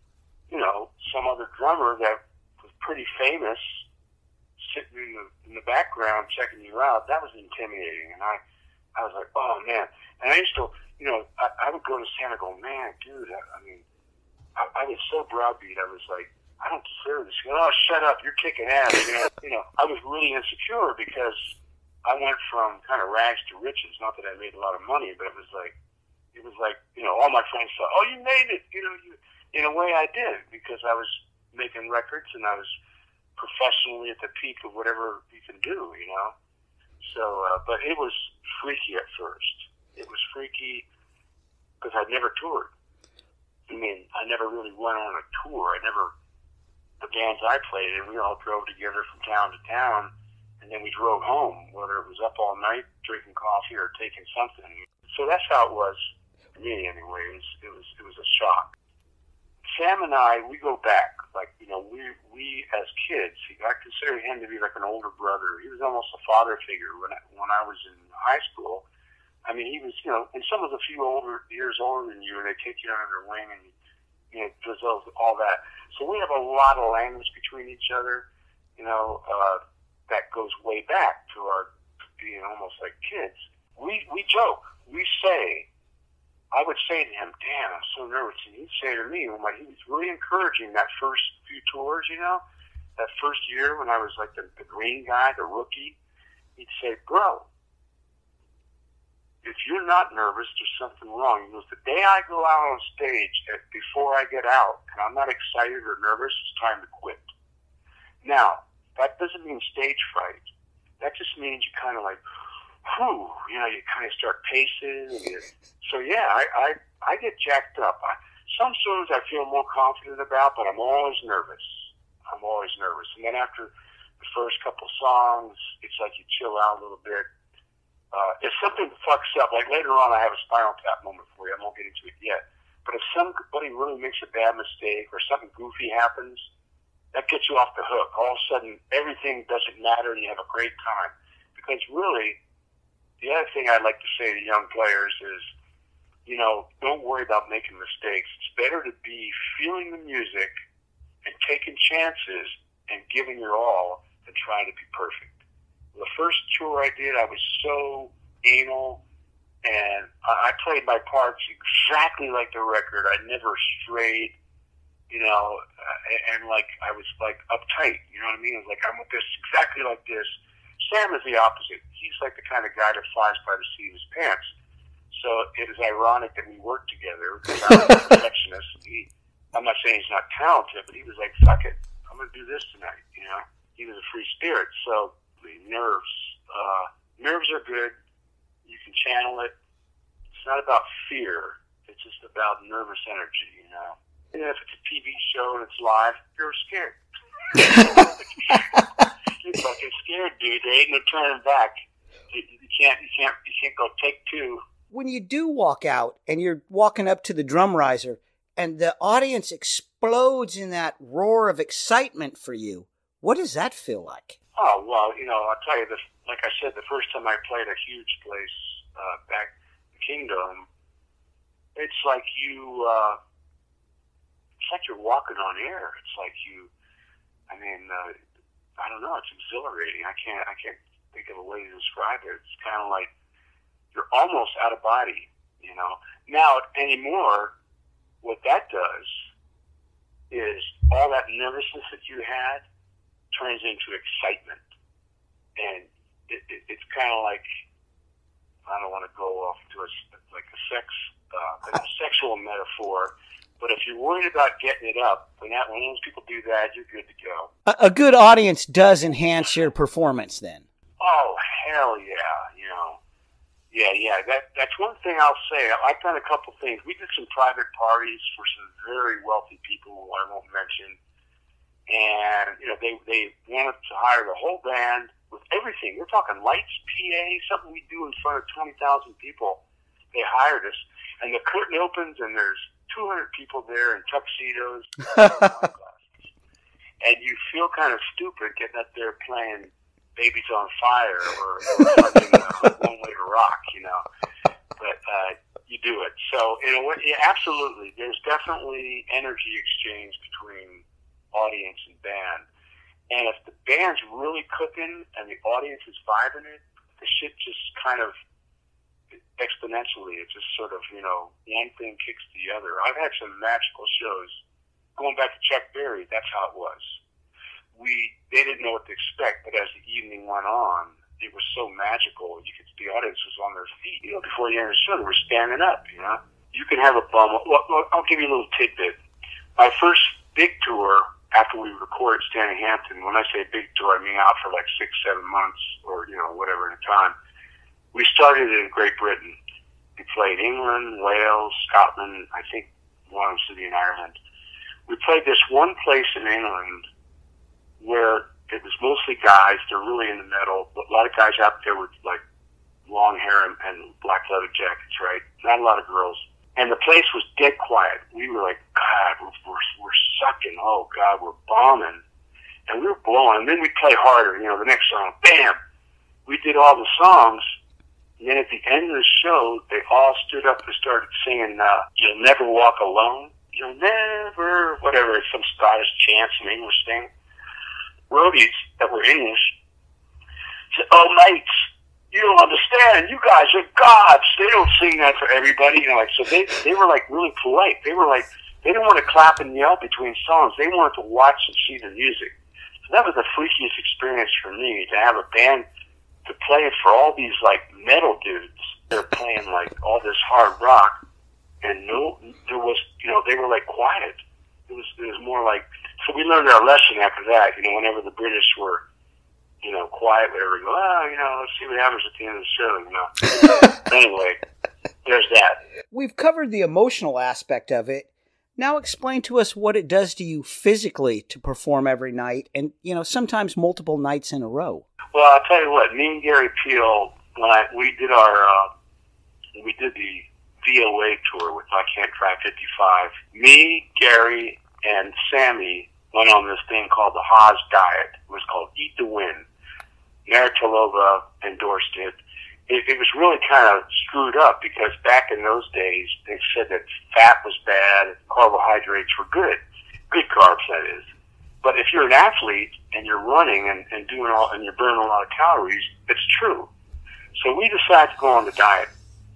some other drummer that was pretty famous sitting in the background checking you out. That was intimidating, and I was like, oh man. And I used to, I would go to Sam and go, man, dude, I was so browbeat. I was like, I don't deserve this. Oh, shut up, you're kicking ass. I was really insecure because I went from kind of rags to riches. Not that I made a lot of money, but it was like, all my friends thought, oh, you made it. In a way I did, because I was making records and I was professionally at the peak of whatever you can do, So, but it was freaky at first. It was freaky because I'd never toured. I never really went on a tour. The bands I played in, we all drove together from town to town, and then we drove home, whether it was up all night drinking coffee or taking something. So that's how it was for me, anyway. It was a shock. Sam and I, we go back. We as kids, I consider him to be like an older brother. He was almost a father figure when I was in high school. He was, and some of the few years older than you, and they take you under their wing and, does all that. So we have a lot of language between each other, that goes way back to our being almost like kids. We joke. We say, I would say to him, damn, I'm so nervous. And he'd say to me, he was really encouraging that first few tours, that first year when I was like the green guy, the rookie. He'd say, bro, if you're not nervous, there's something wrong. He goes, the day I go out on stage, before I get out, and I'm not excited or nervous, it's time to quit. Now, that doesn't mean stage fright. That just means you kind of like, whew, you kind of start pacing. So yeah, I get jacked up. Some songs I feel more confident about, but I'm always nervous. And then after the first couple songs, it's like you chill out a little bit. If something fucks up, like later on I have a Spinal Tap moment for you, I won't get into it yet, but if somebody really makes a bad mistake or something goofy happens, that gets you off the hook. All of a sudden, everything doesn't matter and you have a great time. Because really, the other thing I'd like to say to young players is, don't worry about making mistakes. It's better to be feeling the music and taking chances and giving your all than trying to be perfect. The first tour I did, I was so anal, and I played my parts exactly like the record. I never strayed, and like I was like uptight, you know what I mean? It was like, I want this exactly like this. Sam is the opposite. He's like the kind of guy that flies by the seat of his pants. So it is ironic that we worked together because I was a perfectionist. I'm not saying he's not talented, but he was like, fuck it, I'm going to do this tonight, He was a free spirit. So nerves are good. You can channel it. It's not about fear. It's just about nervous energy, And if it's a TV show and it's live, you're scared. You're fucking scared, dude. There ain't no turning back. You can't go take two. When you do walk out and you're walking up to the drum riser and the audience explodes in that roar of excitement for you, what does that feel like? Oh, well, I'll tell you this. Like I said, the first time I played a huge place back in the Kingdom, it's like you're walking on air. It's like I don't know. It's exhilarating. I can't think of a way to describe it. It's kind of like you're almost out of body, Now, anymore, what that does is all that nervousness that you had turns into excitement. And it's kind of like, I don't want to go off to a sexual metaphor, but if you're worried about getting it up, when those people do that, you're good to go. A good audience does enhance your performance then. Oh, hell yeah, Yeah, that's one thing I'll say. I've done a couple things. We did some private parties for some very wealthy people who I won't mention. And, they wanted to hire the whole band with everything. We're talking lights, PA, something we do in front of 20,000 people. They hired us. And the curtain opens and there's 200 people there in tuxedos. And you feel kind of stupid getting up there playing Babies on Fire or fucking One Way to Rock, But you do it. So, in a way, yeah, absolutely. There's definitely energy exchange between audience and band. And if the band's really cooking and the audience is vibing it, the shit just kind of exponentially, it just sort of, one thing kicks the other. I've had some magical shows. Going back to Chuck Berry, that's how it was. They didn't know what to expect, but as the evening went on, it was so magical. You could, the audience was on their feet. Before the end of the show, they were standing up. You can have a bum. Well, I'll give you a little tidbit. My first big tour after we recorded Stanley Hampton. When I say big tour, I mean out for like 6-7 months or whatever at a time. We started in Great Britain. We played England, Wales, Scotland, I think one city in Ireland. We played this one place in England where it was mostly guys. They're really into metal. But a lot of guys out there with like long hair and black leather jackets, right? Not a lot of girls. And the place was dead quiet. We were like, God, we're sucking. Oh, God, we're bombing. And we were blowing. And then we'd play harder. The next song, bam! We did all the songs. And then at the end of the show, they all stood up and started singing, You'll Never Walk Alone. You'll never, whatever, it's some Scottish chant, some English thing. Roadies that were English said, oh, mates, you don't understand. You guys are gods. They don't sing that for everybody. So they were like really polite. They were like, they didn't want to clap and yell between songs. They wanted to watch and see the music. So that was the freakiest experience for me, to have a band to play it for all these like metal dudes. They're playing like all this hard rock, and there was, they were like quiet. It was more like, so we learned our lesson after that. Whenever the British were, quiet, whatever, we go, let's see what happens at the end of the show, Anyway, there's that. We've covered the emotional aspect of it. Now explain to us what it does to you physically to perform every night and, sometimes multiple nights in a row. Well, I'll tell you what, me and Gary Peel, when we did the VOA tour with I Can't Try 55, me, Gary, and Sammy went on this thing called the Haas Diet. It was called Eat to Win. Naratilova endorsed it. It was really kind of screwed up because back in those days, they said that fat was bad, carbohydrates were good. Good carbs, that is. But if you're an athlete and you're running and doing and you're burning a lot of calories, it's true. So we decided to go on the diet.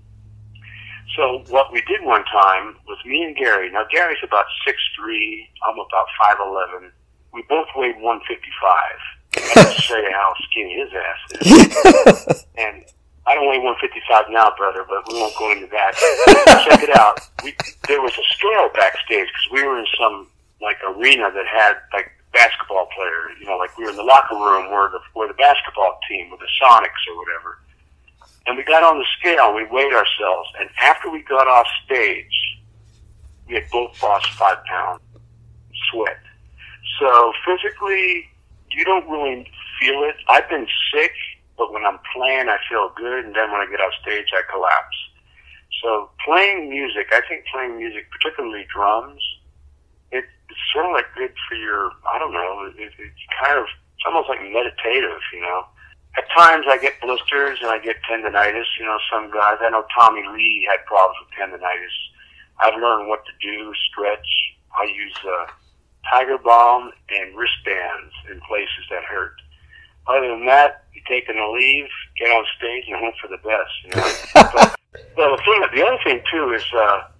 So what we did one time was me and Gary. Now Gary's about 6'3", I'm about 5'11". We both weighed 155. I don't say how skinny his ass is. And I don't weigh 155 now, brother, but we won't go into that. Check it out. There was a scale backstage because we were in some like arena that had like basketball players. Like we were in the locker room where the basketball team with the Sonics or whatever. And we got on the scale, and we weighed ourselves, and after we got off stage, we had both lost 5 pounds sweat. So physically, you don't really feel it. I've been sick, but when I'm playing, I feel good, and then when I get off stage, I collapse. So playing music, I think playing music, particularly drums, it's sort of like good for your, I don't know, it's almost like meditative, At times I get blisters and I get tendonitis. Some guys, I know Tommy Lee had problems with tendonitis. I've learned what to do, stretch. I use Tiger Balm and wristbands in places that hurt. Other than that, you take a leave, get on stage, and hope for the best. But the other thing too is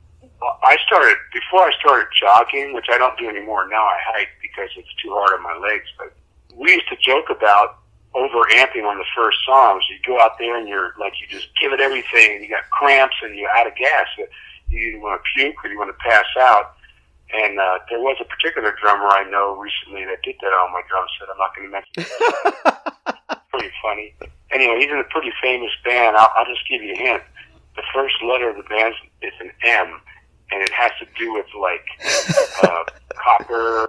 before I started jogging, which I don't do anymore. Now I hike because it's too hard on my legs. But we used to joke about over-amping on the first songs. You go out there and you just give it everything, and you got cramps and you're out of gas. You either want to puke or you want to pass out. And there was a particular drummer I know recently that did that on my drum set. I'm not going to mention it. Pretty funny. Anyway, he's in a pretty famous band. I'll just give you a hint. The first letter of the band is an M, and it has to do with copper.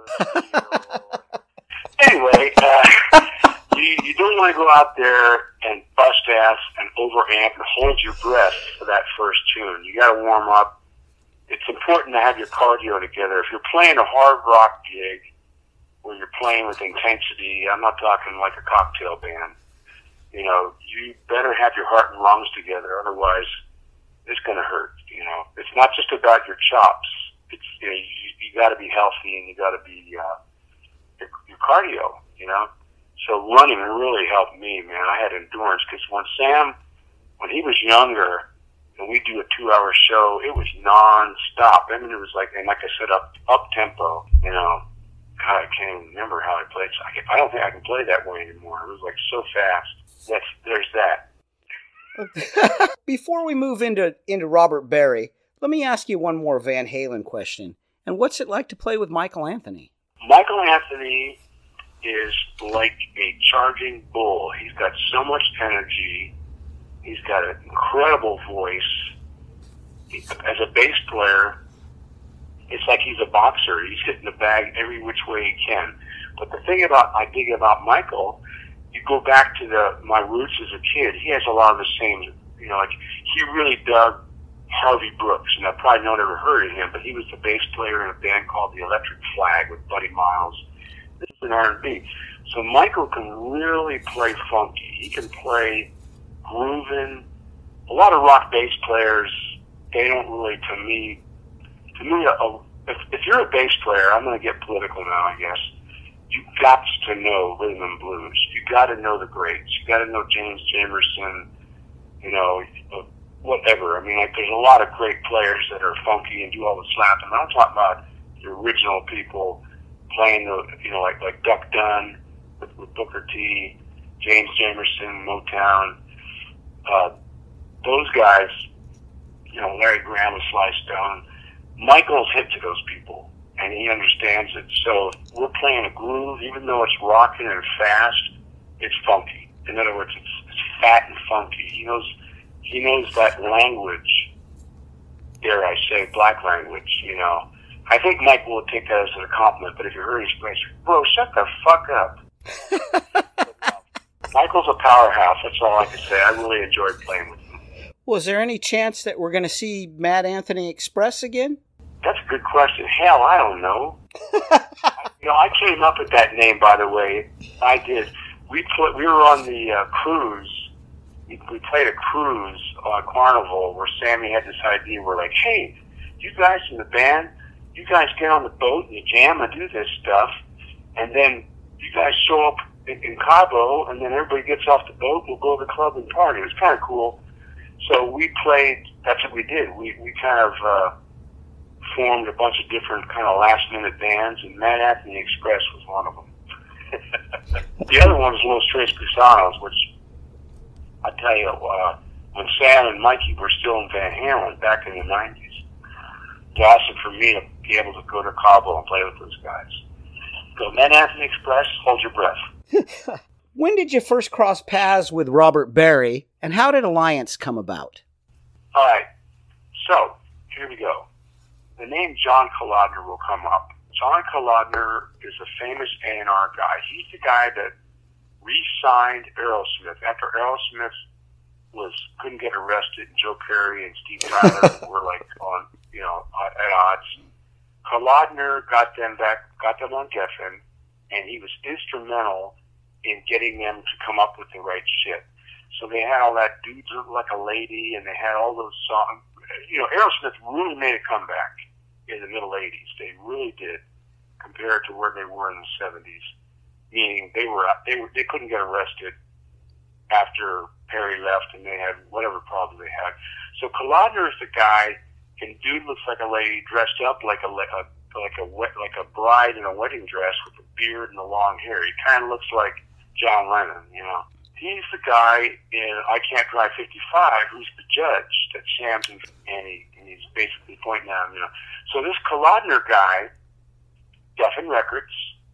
Anyway, you don't want to go out there and bust ass and overamp and hold your breath for that first tune. You got to warm up. It's important to have your cardio together. If you're playing a hard rock gig where you're playing with intensity, I'm not talking like a cocktail band. You better have your heart and lungs together. Otherwise, it's going to hurt. You know, it's not just about your chops. It's, you know, you got to be healthy and you got to be your cardio. You know, so running really helped me, man. I had endurance because when he was younger, and we do a 2-hour show, it was non-stop. I mean, it was like, and like I said, up tempo. You know, God, I can't even remember how I played. I don't think I can play that way anymore. It was like so fast. There's that. Before we move into Robert Berry, let me ask you one more Van Halen question. And what's it like to play with Michael Anthony? Michael Anthony is like a charging bull. He's got so much energy. He's got an incredible voice. As a bass player, it's like he's a boxer. He's hitting the bag every which way he can. But the thing I dig about Michael, you go back to my roots as a kid, he has a lot of the same, you know, like he really dug Harvey Brooks, and I've probably not ever heard of him, but he was the bass player in a band called the Electric Flag with Buddy Miles. This is an R&B. So Michael can really play funky. He can play grooving. A lot of rock bass players, they don't really, to me, if you're a bass player, I'm going to get political now, I guess. You got to know rhythm and blues. You got to know the greats. You got to know James Jamerson. You know, whatever. I mean, like, there's a lot of great players that are funky and do all the slapping. I'm talking about the original people playing you know, like Duck Dunn with Booker T, James Jamerson, Motown. Those guys, you know, Larry Graham with Sly Stone. Michael's hip to those people, and he understands it. So we're playing a groove, even though it's rocking and fast, it's funky. In other words, it's fat and funky. He knows that language, dare I say, black language, you know. I think Michael would take that as a compliment, but if you heard his voice, bro, shut the fuck up. Michael's a powerhouse, that's all I can say. I really enjoyed playing with him. Well, is there any chance that we're going to see Mad Anthony Express again? That's a good question. Hell, I don't know. You know, I came up with that name, by the way. I did. We were on the cruise. We played a cruise on Carnival where Sammy had this idea. We're like, hey, you guys in the band, you guys get on the boat and you jam and do this stuff, and then you guys show up in Cabo, and then everybody gets off the boat, we'll go to the club and party. It was kind of cool. So we played, that's what we did. We kind of formed a bunch of different kind of last-minute bands, and Mad Anthony Express was one of them. The other one was Los Tres Cruzados, which I tell you, when Sam and Mikey were still in Van Halen back in the 90s, it was awesome for me to be able to go to Cabo and play with those guys. So Mad Anthony Express, hold your breath. When did you first cross paths with Robert Berry, and how did Alliance come about? All right, so here we go. The name John Kolodner will come up. John Kolodner is a famous A&R guy. He's the guy that re-signed Aerosmith after Aerosmith couldn't get arrested, and Joe Perry and Steve Tyler were like on, you know, at odds. Kolodner got them on Geffen, and he was instrumental in getting them to come up with the right shit. So they had all that Dudes Look Like a Lady, and they had all those songs. You know, Aerosmith really made a comeback in the middle 80s. They really did, compared to where they were in the 70s. Meaning they couldn't get arrested after Perry left, and they had whatever problem they had. So Kolodner is the guy, and Dude Looks Like a Lady, dressed up like a bride in a wedding dress with a beard and the long hair. He kind of looks like John Lennon, you know. He's the guy in I Can't Drive 55 who's the judge that Sam's in, and he's basically pointing at him, you know. So this Kolodner guy, Geffen Records,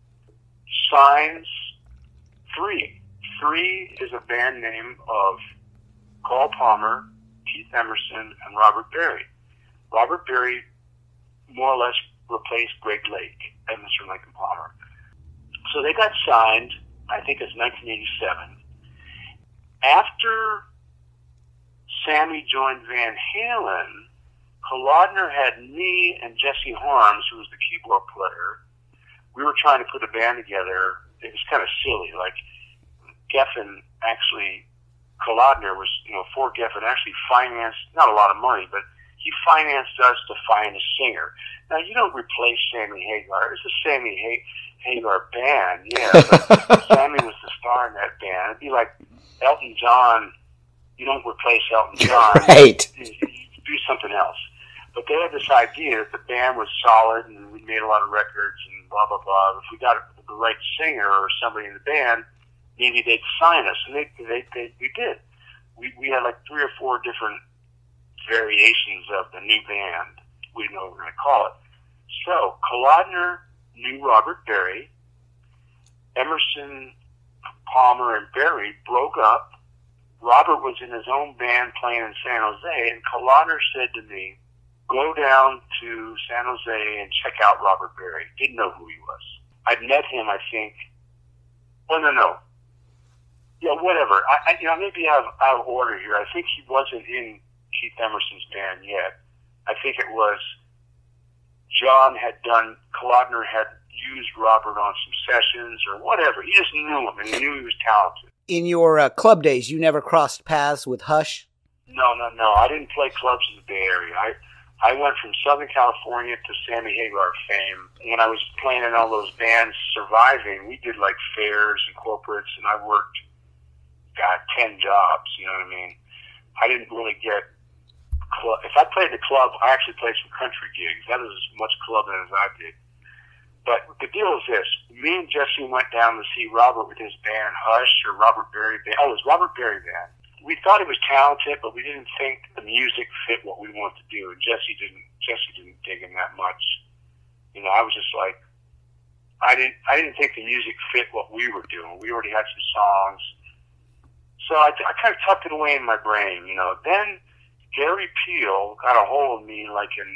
signs Three. Three is a band name of Carl Palmer, Keith Emerson, and Robert Berry. Robert Berry more or less replaced Greg Lake and Mr. Lincoln Palmer. So they got signed, I think it's 1987. After Sammy joined Van Halen, Kolodner had me and Jesse Harms, who was the keyboard player. We were trying to put a band together. It was kind of silly. Like, Geffen actually, Kolodner was, you know, for Geffen, actually financed, not a lot of money, but he financed us to find a singer. Now, you don't replace Sammy Hagar. It's a Sammy Hagar band, yeah, but Sammy was the star in that band. It'd be like Elton John. You don't replace Elton John. Right. You do something else. But they had this idea that the band was solid and we made a lot of records and blah, blah, blah. If we got the right singer or somebody in the band, maybe they'd sign us. And we did. We had like 3 or 4 different variations of the new band. We didn't know what we were going to call it. So Kolodner knew Robert Berry. Emerson, Palmer, and Berry broke up. Robert was in his own band playing in San Jose, and Kolodner said to me, go down to San Jose and check out Robert Berry. Didn't know who he was. I'd met him, I think. Well, no. Yeah, whatever. Maybe out of order here. I think he wasn't in Keith Emerson's band yet. I think it was Kolodner had used Robert on some sessions or whatever. He just knew him, and he knew he was talented. In your club days, you never crossed paths with Hush? No. I didn't play clubs in the Bay Area. I went from Southern California to Sammy Hagar fame. When I was playing in all those bands, surviving, we did like fairs and corporates, and I worked, 10 jobs, you know what I mean? I didn't really get club. If I played the club, I actually played some country gigs. That was as much clubbing as I did. But the deal is this. Me and Jesse went down to see Robert with his band Hush or Robert Berry band. Oh, it was Robert Berry band. We thought he was talented, but we didn't think the music fit what we wanted to do. And Jesse didn't dig him that much. I was just like, I didn't think the music fit what we were doing. We already had some songs. So I kind of tucked it away in my brain, Then Gary Peel got a hold of me like in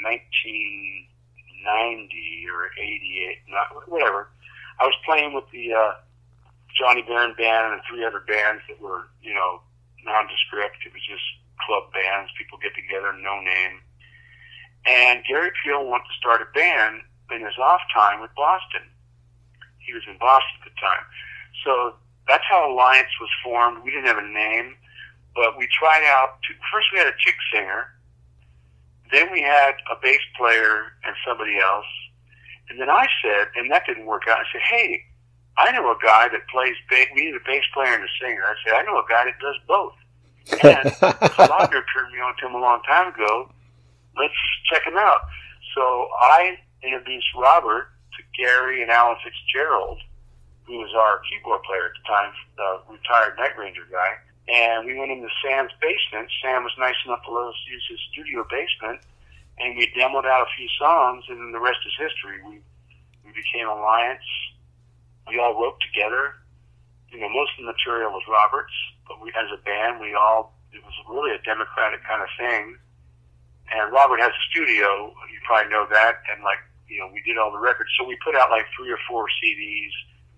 1990 or 88, whatever. I was playing with the Johnny Barron band and 3 other bands that were, nondescript. It was just club bands, people get together, no name. And Gary Peel wanted to start a band in his off time with Boston. He was in Boston at the time. So that's how Alliance was formed. We didn't have a name, but we tried out. First we had a chick singer. Then we had a bass player and somebody else. And then I said, and that didn't work out, I said, hey, I know a guy that plays bass. We need a bass player and a singer. I said, I know a guy that does both. And Kolodner turned me on to him a long time ago. Let's check him out. So I introduced Robert to Gary and Alan Fitzgerald, who was our keyboard player at the time, the retired Night Ranger guy. And we went into Sam's basement. Sam was nice enough to let us use his studio basement, and we demoed out a few songs, and the rest is history. We became Alliance. We all wrote together. Most of the material was Robert's, but we, as a band, it was really a democratic kind of thing. And Robert has a studio, you probably know that, and we did all the records. So we put out like 3 or 4 CDs,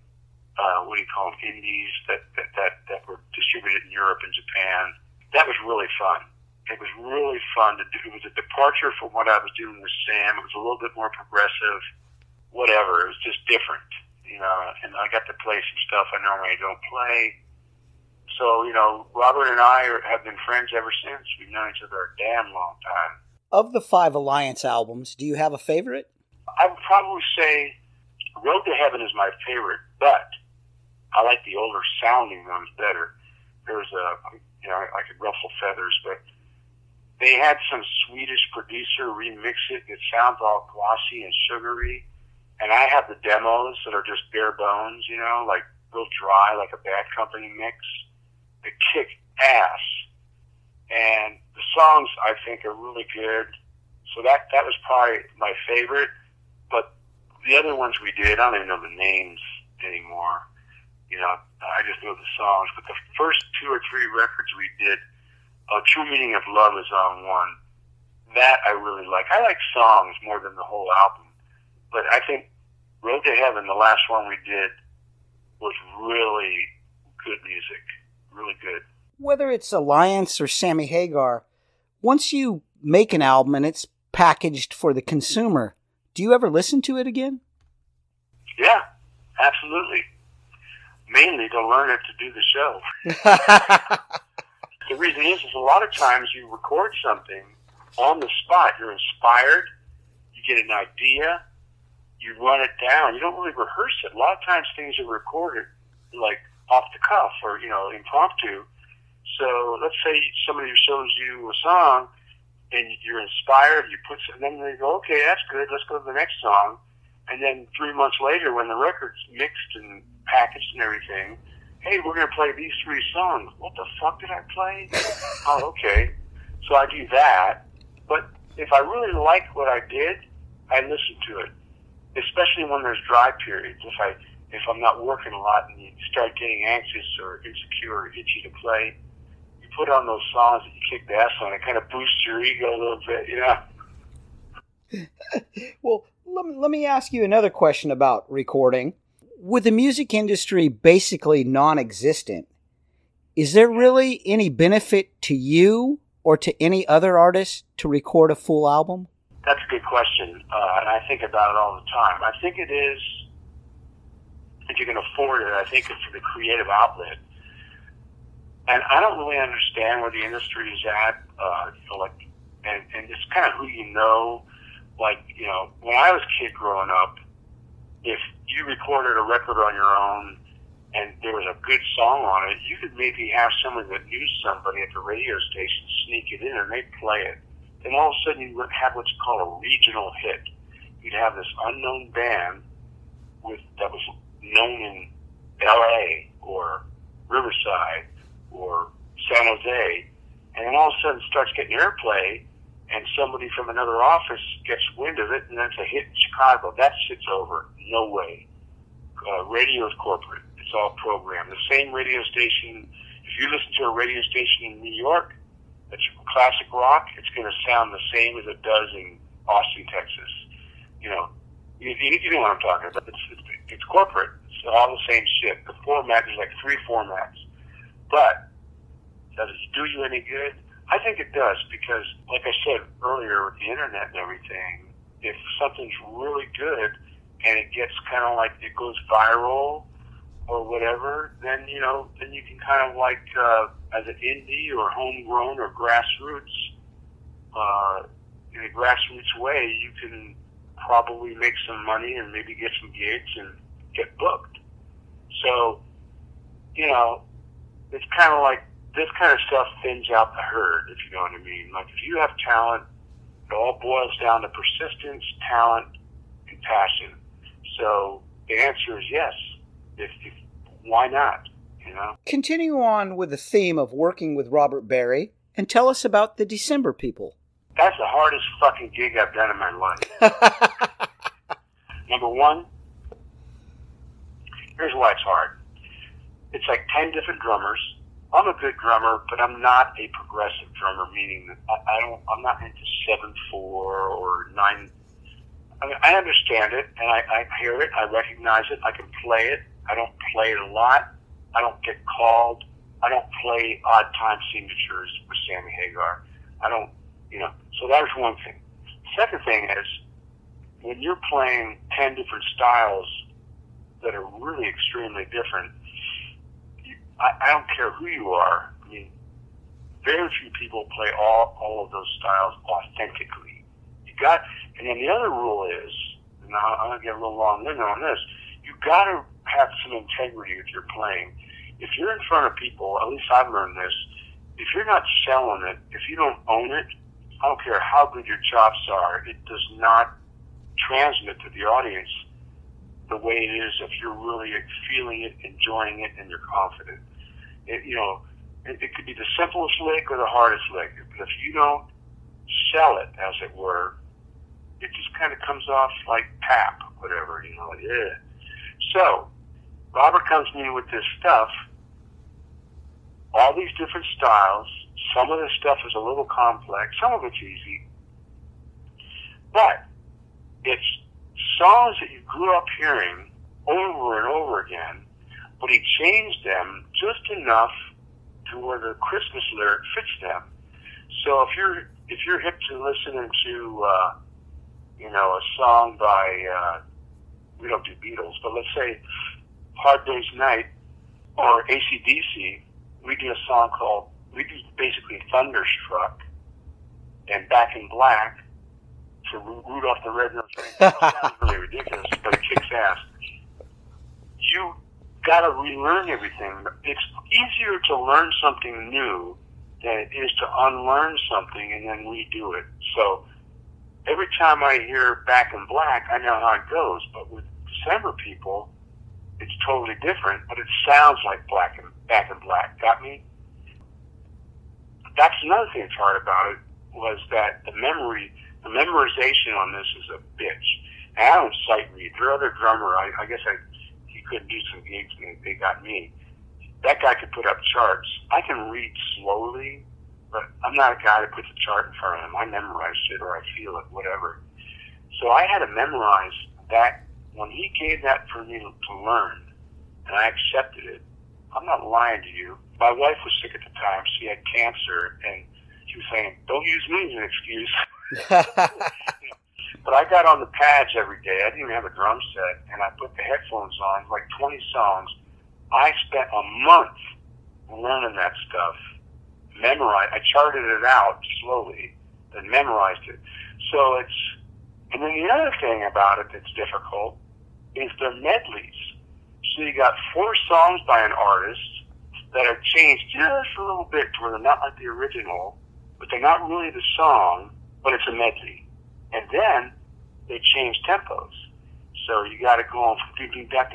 indies that were distributed in Europe and Japan. That was really fun. It was really fun to do. It was a departure from what I was doing with Sam. It was a little bit more progressive, whatever. It was just different, and I got to play some stuff I normally don't play. So, Robert and I have been friends ever since. We've known each other a damn long time. Of the 5 Alliance albums, do you have a favorite? I would probably say Road to Heaven is my favorite, but I like the older sounding ones better. There's I could ruffle feathers, but they had some Swedish producer remix it. It sounds all glossy and sugary. And I have the demos that are just bare bones, like real dry, like a Bad Company mix. They kick ass. And the songs, I think, are really good. So that was probably my favorite. But the other ones we did, I don't even know the names anymore. I just know the songs. But the first 2 or 3 records we did, True Meaning of Love is on one. That I really like. I like songs more than the whole album. But I think Road to Heaven, the last one we did, was really good music. Really good. Whether it's Alliance or Sammy Hagar, once you make an album and it's packaged for the consumer, do you ever listen to it again? Yeah, absolutely. Mainly to learn it to do the show. The reason is a lot of times you record something on the spot. You're inspired. You get an idea. You run it down. You don't really rehearse it. A lot of times things are recorded like off the cuff or, impromptu. So let's say somebody shows you a song and you're inspired, and then they go, okay, that's good, let's go to the next song. And then 3 months later, when the record's mixed and packaged and everything, hey, we're going to play these 3 songs. What the fuck did I play? Oh, okay. So I do that. But if I really like what I did, I listen to it, especially when there's dry periods. If I'm not working a lot and you start getting anxious or insecure or itchy to play, you put on those songs that you kick the ass on. It kind of boosts your ego a little bit, Well, let me ask you another question about recording. With the music industry basically non-existent, is there really any benefit to you or to any other artist to record a full album? That's a good question, and I think about it all the time. I think it is, if you can afford it, I think it's the creative outlet. And I don't really understand where the industry is at, and it's kind of who you know. When I was a kid growing up, if you recorded a record on your own and there was a good song on it, you could maybe have someone that knew somebody at the radio station sneak it in and they'd play it. Then all of a sudden you would have what's called a regional hit. You'd have this unknown band that was known in L.A. or Riverside or San Jose, and then all of a sudden it starts getting airplay, and somebody from another office gets wind of it, and that's a hit in Chicago. That shit's over. No way. Radio is corporate. It's all programmed. The same radio station, if you listen to a radio station in New York that's classic rock, it's going to sound the same as it does in Austin, Texas. You know what I'm talking about. It's corporate. It's all the same shit. The format is like 3 formats. But does it do you any good? I think it does, because, like I said earlier, with the internet and everything, if something's really good and it gets kind of like, it goes viral or whatever, then you can kind of like, as an indie or homegrown or grassroots, in a grassroots way, you can probably make some money and maybe get some gigs and get booked. So, it's kind of like, this kind of stuff thins out the herd, if you know what I mean. Like, if you have talent, it all boils down to persistence, talent, and passion. So the answer is yes. Why not? Continue on with the theme of working with Robert Barry, and tell us about the December People. That's the hardest fucking gig I've done in my life. Number one, here's why it's hard. It's like 10 different drummers. I'm a good drummer, but I'm not a progressive drummer, meaning that I'm not into 7/4 or 9. I mean, I understand it, and I hear it, I recognize it, I can play it. I don't play it a lot. I don't get called. I don't play odd time signatures with Sammy Hagar. I don't, so that's one thing. Second thing is, when you're playing 10 different styles that are really extremely different, I don't care who you are. I mean, very few people play all of those styles authentically. And then the other rule is, and I'm going to get a little long-winded on this, you've got to have some integrity with your playing. If you're in front of people, at least I've learned this, if you're not selling it, if you don't own it, I don't care how good your chops are, it does not transmit to the audience the way it is if you're really feeling it, enjoying it, and you're confident. It could be the simplest lick or the hardest lick, but if you don't sell it, as it were, it just kind of comes off like pap, whatever, yeah. So, Robert comes to me with this stuff, all these different styles. Some of the stuff is a little complex, some of it's easy, but it's songs that you grew up hearing over and over again, but he changed them just enough to where the Christmas lyric fits them. So if you're hip to listening to a song by we don't do Beatles, but let's say Hard Day's Night or AC/DC, we do basically Thunderstruck, and Back in Black to Rudolph the Red-Nosed Reindeer. It sounds really ridiculous, but it kicks ass. You got to relearn everything. It's easier to learn something new than it is to unlearn something and then redo it. So every time I hear Back in Black, I know how it goes. But with December People, it's totally different, but it sounds like Back in Black. Got me? That's another thing that's hard about it, was that the memorization on this is a bitch. And I don't sight read. Their other drummer, I guess he couldn't do some gigs and they got me. That guy could put up charts. I can read slowly, but I'm not a guy that puts a chart in front of him. I memorize it or I feel it, whatever. So I had to memorize that. When he gave that for me to learn, and I accepted it, I'm not lying to you. My wife was sick at the time. She had cancer, and she was saying, don't use me as an excuse. But I got on the pads every day. I didn't even have a drum set, and I put the headphones on, like 20 songs. I spent a month learning that stuff. I charted it out slowly, then memorized it. So and then the other thing about it that's difficult is the medleys. So you got 4 songs by an artist that are changed just a little bit to where they're not like the original, but they're not really the song, but it's a medley. And then they change tempos. So you got to go on from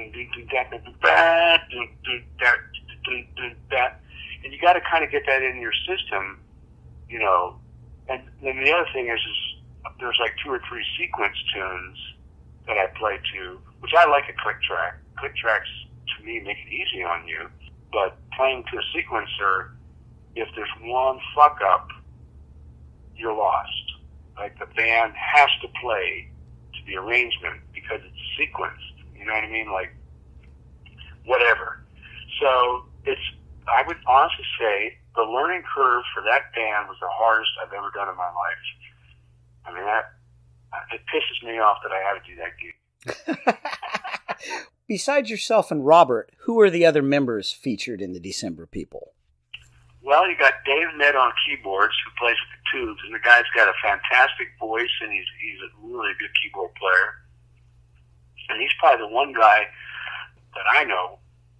and you got to kind of get that in your system, you know. And then the other thing is there's like 2 or 3 sequence tunes that I play to, which I like a click track. Click tracks, to me, make it easy on you. But playing to a sequencer, if there's one fuck up, you're lost. Like, the band has to play to the arrangement because it's sequenced. You know what I mean? Like, whatever. So I would honestly say the learning curve for that band was the hardest I've ever done in my life. I mean, it pisses me off that I had to do that gig. Besides yourself and Robert, who are the other members featured in the December People? Well, you got Dave Nett on keyboards, who plays with the Tubes, and the guy's got a fantastic voice, and he's a really good keyboard player. And he's probably the one guy that I know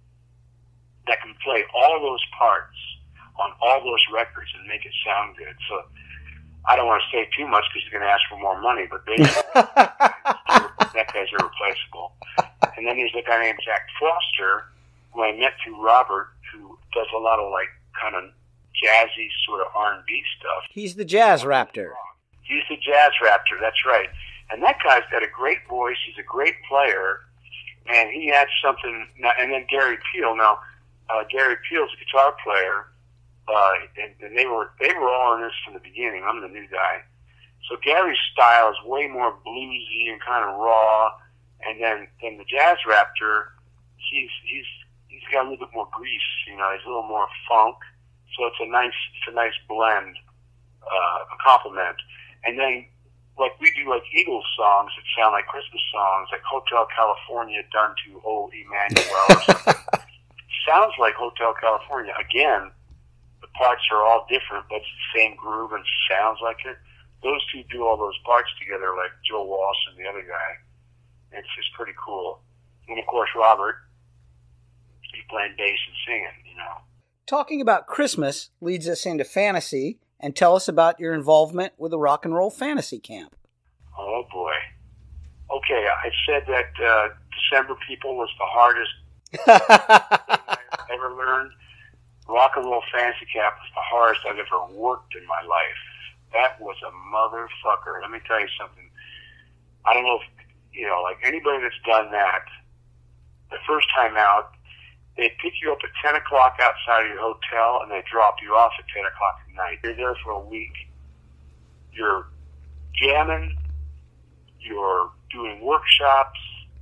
that can play all of those parts on all those records and make it sound good. So I don't want to say too much because he's going to ask for more money, but basically, that guy's irreplaceable. And then there's a guy named Jack Foster, who I met through Robert, who does a lot of like kind of jazzy sort of R&B stuff. He's the Jazz Raptor. He's the Jazz Raptor, that's right. And that guy's got a great voice. He's a great player, and he adds something. And then Gary Peel. Now, Gary Peel's a guitar player. And they were all in this from the beginning. I'm the new guy. So Gary's style is way more bluesy and kind of raw. And then the Jazz Raptor, he's got a little bit more grease, you know, he's a little more funk. So it's a nice blend, a compliment. And then like we do like Eagles songs that sound like Christmas songs, like Hotel California done to Old Emmanuel or something. Sounds like Hotel California. Again, the parts are all different, but it's the same groove and sounds like it. Those two do all those parts together, like Joe Walsh and the other guy. It's just pretty cool. And of course, Robert, he's playing bass and singing, you know. Talking about Christmas leads us into fantasy, and tell us about your involvement with the Rock and Roll Fantasy Camp. Oh boy. Okay, I said that December People was the hardest thing I ever learned. Rock and Roll Fantasy Camp was the hardest I've ever worked in my life. That was a motherfucker. Let me tell you something. I don't know if, you know, like anybody that's done that, the first time out, they pick you up at 10 o'clock outside of your hotel and they drop you off at 10 o'clock at night. You're there for a week. You're jamming. You're doing workshops.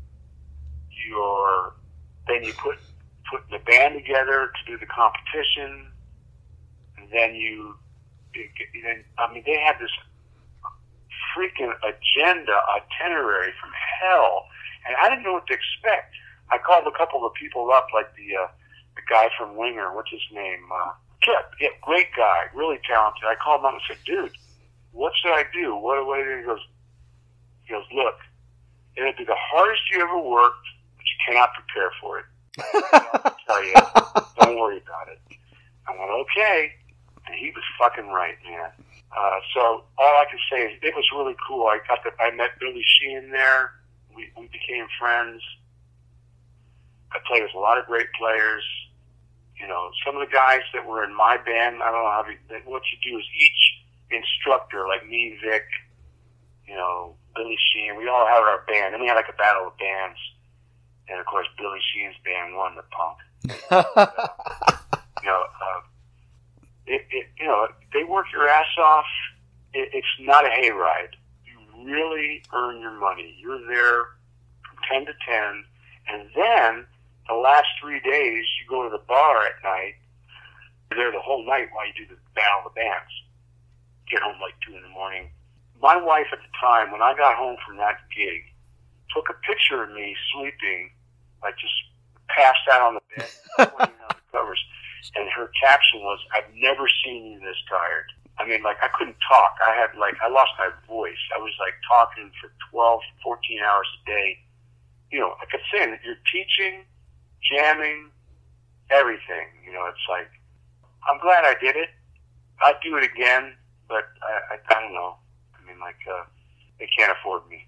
Then you put the band together to do the competition. And then they have this freaking itinerary from hell. And I didn't know what to expect. I called a couple of people up, like the guy from Winger, what's his name? Kip. Yeah, great guy, really talented. I called him up and said, dude, what should I do? What do I do? He goes, look, it'll be the hardest you ever worked, but you cannot prepare for it. I'll tell you, don't worry about it. I went, okay. And he was fucking right, man. So all I can say is it was really cool. I met Billy Sheehan there. We became friends. I played with a lot of great players. You know, some of the guys that were in my band, I don't know what you do is each instructor, like me, Vic, you know, Billy Sheehan, we all had our band. Then we had like a battle of bands. And of course, Billy Sheehan's band won the punk. You know, they work your ass off. It's not a hayride. You really earn your money. You're there from 10 to 10. And then the last 3 days, you go to the bar at night. You're there the whole night while you do the battle of the bands. Get home like 2 in the morning. My wife at the time, when I got home from that gig, took a picture of me sleeping, like just passed out on the bed, pointing on the covers. And her caption was, I've never seen you this tired. I mean, like, I couldn't talk. I lost my voice. I was like talking for 12, 14 hours a day. You know, like I said, you're teaching, jamming, everything. You know, it's like, I'm glad I did it. I'd do it again, but I don't know. I mean, like, they can't afford me.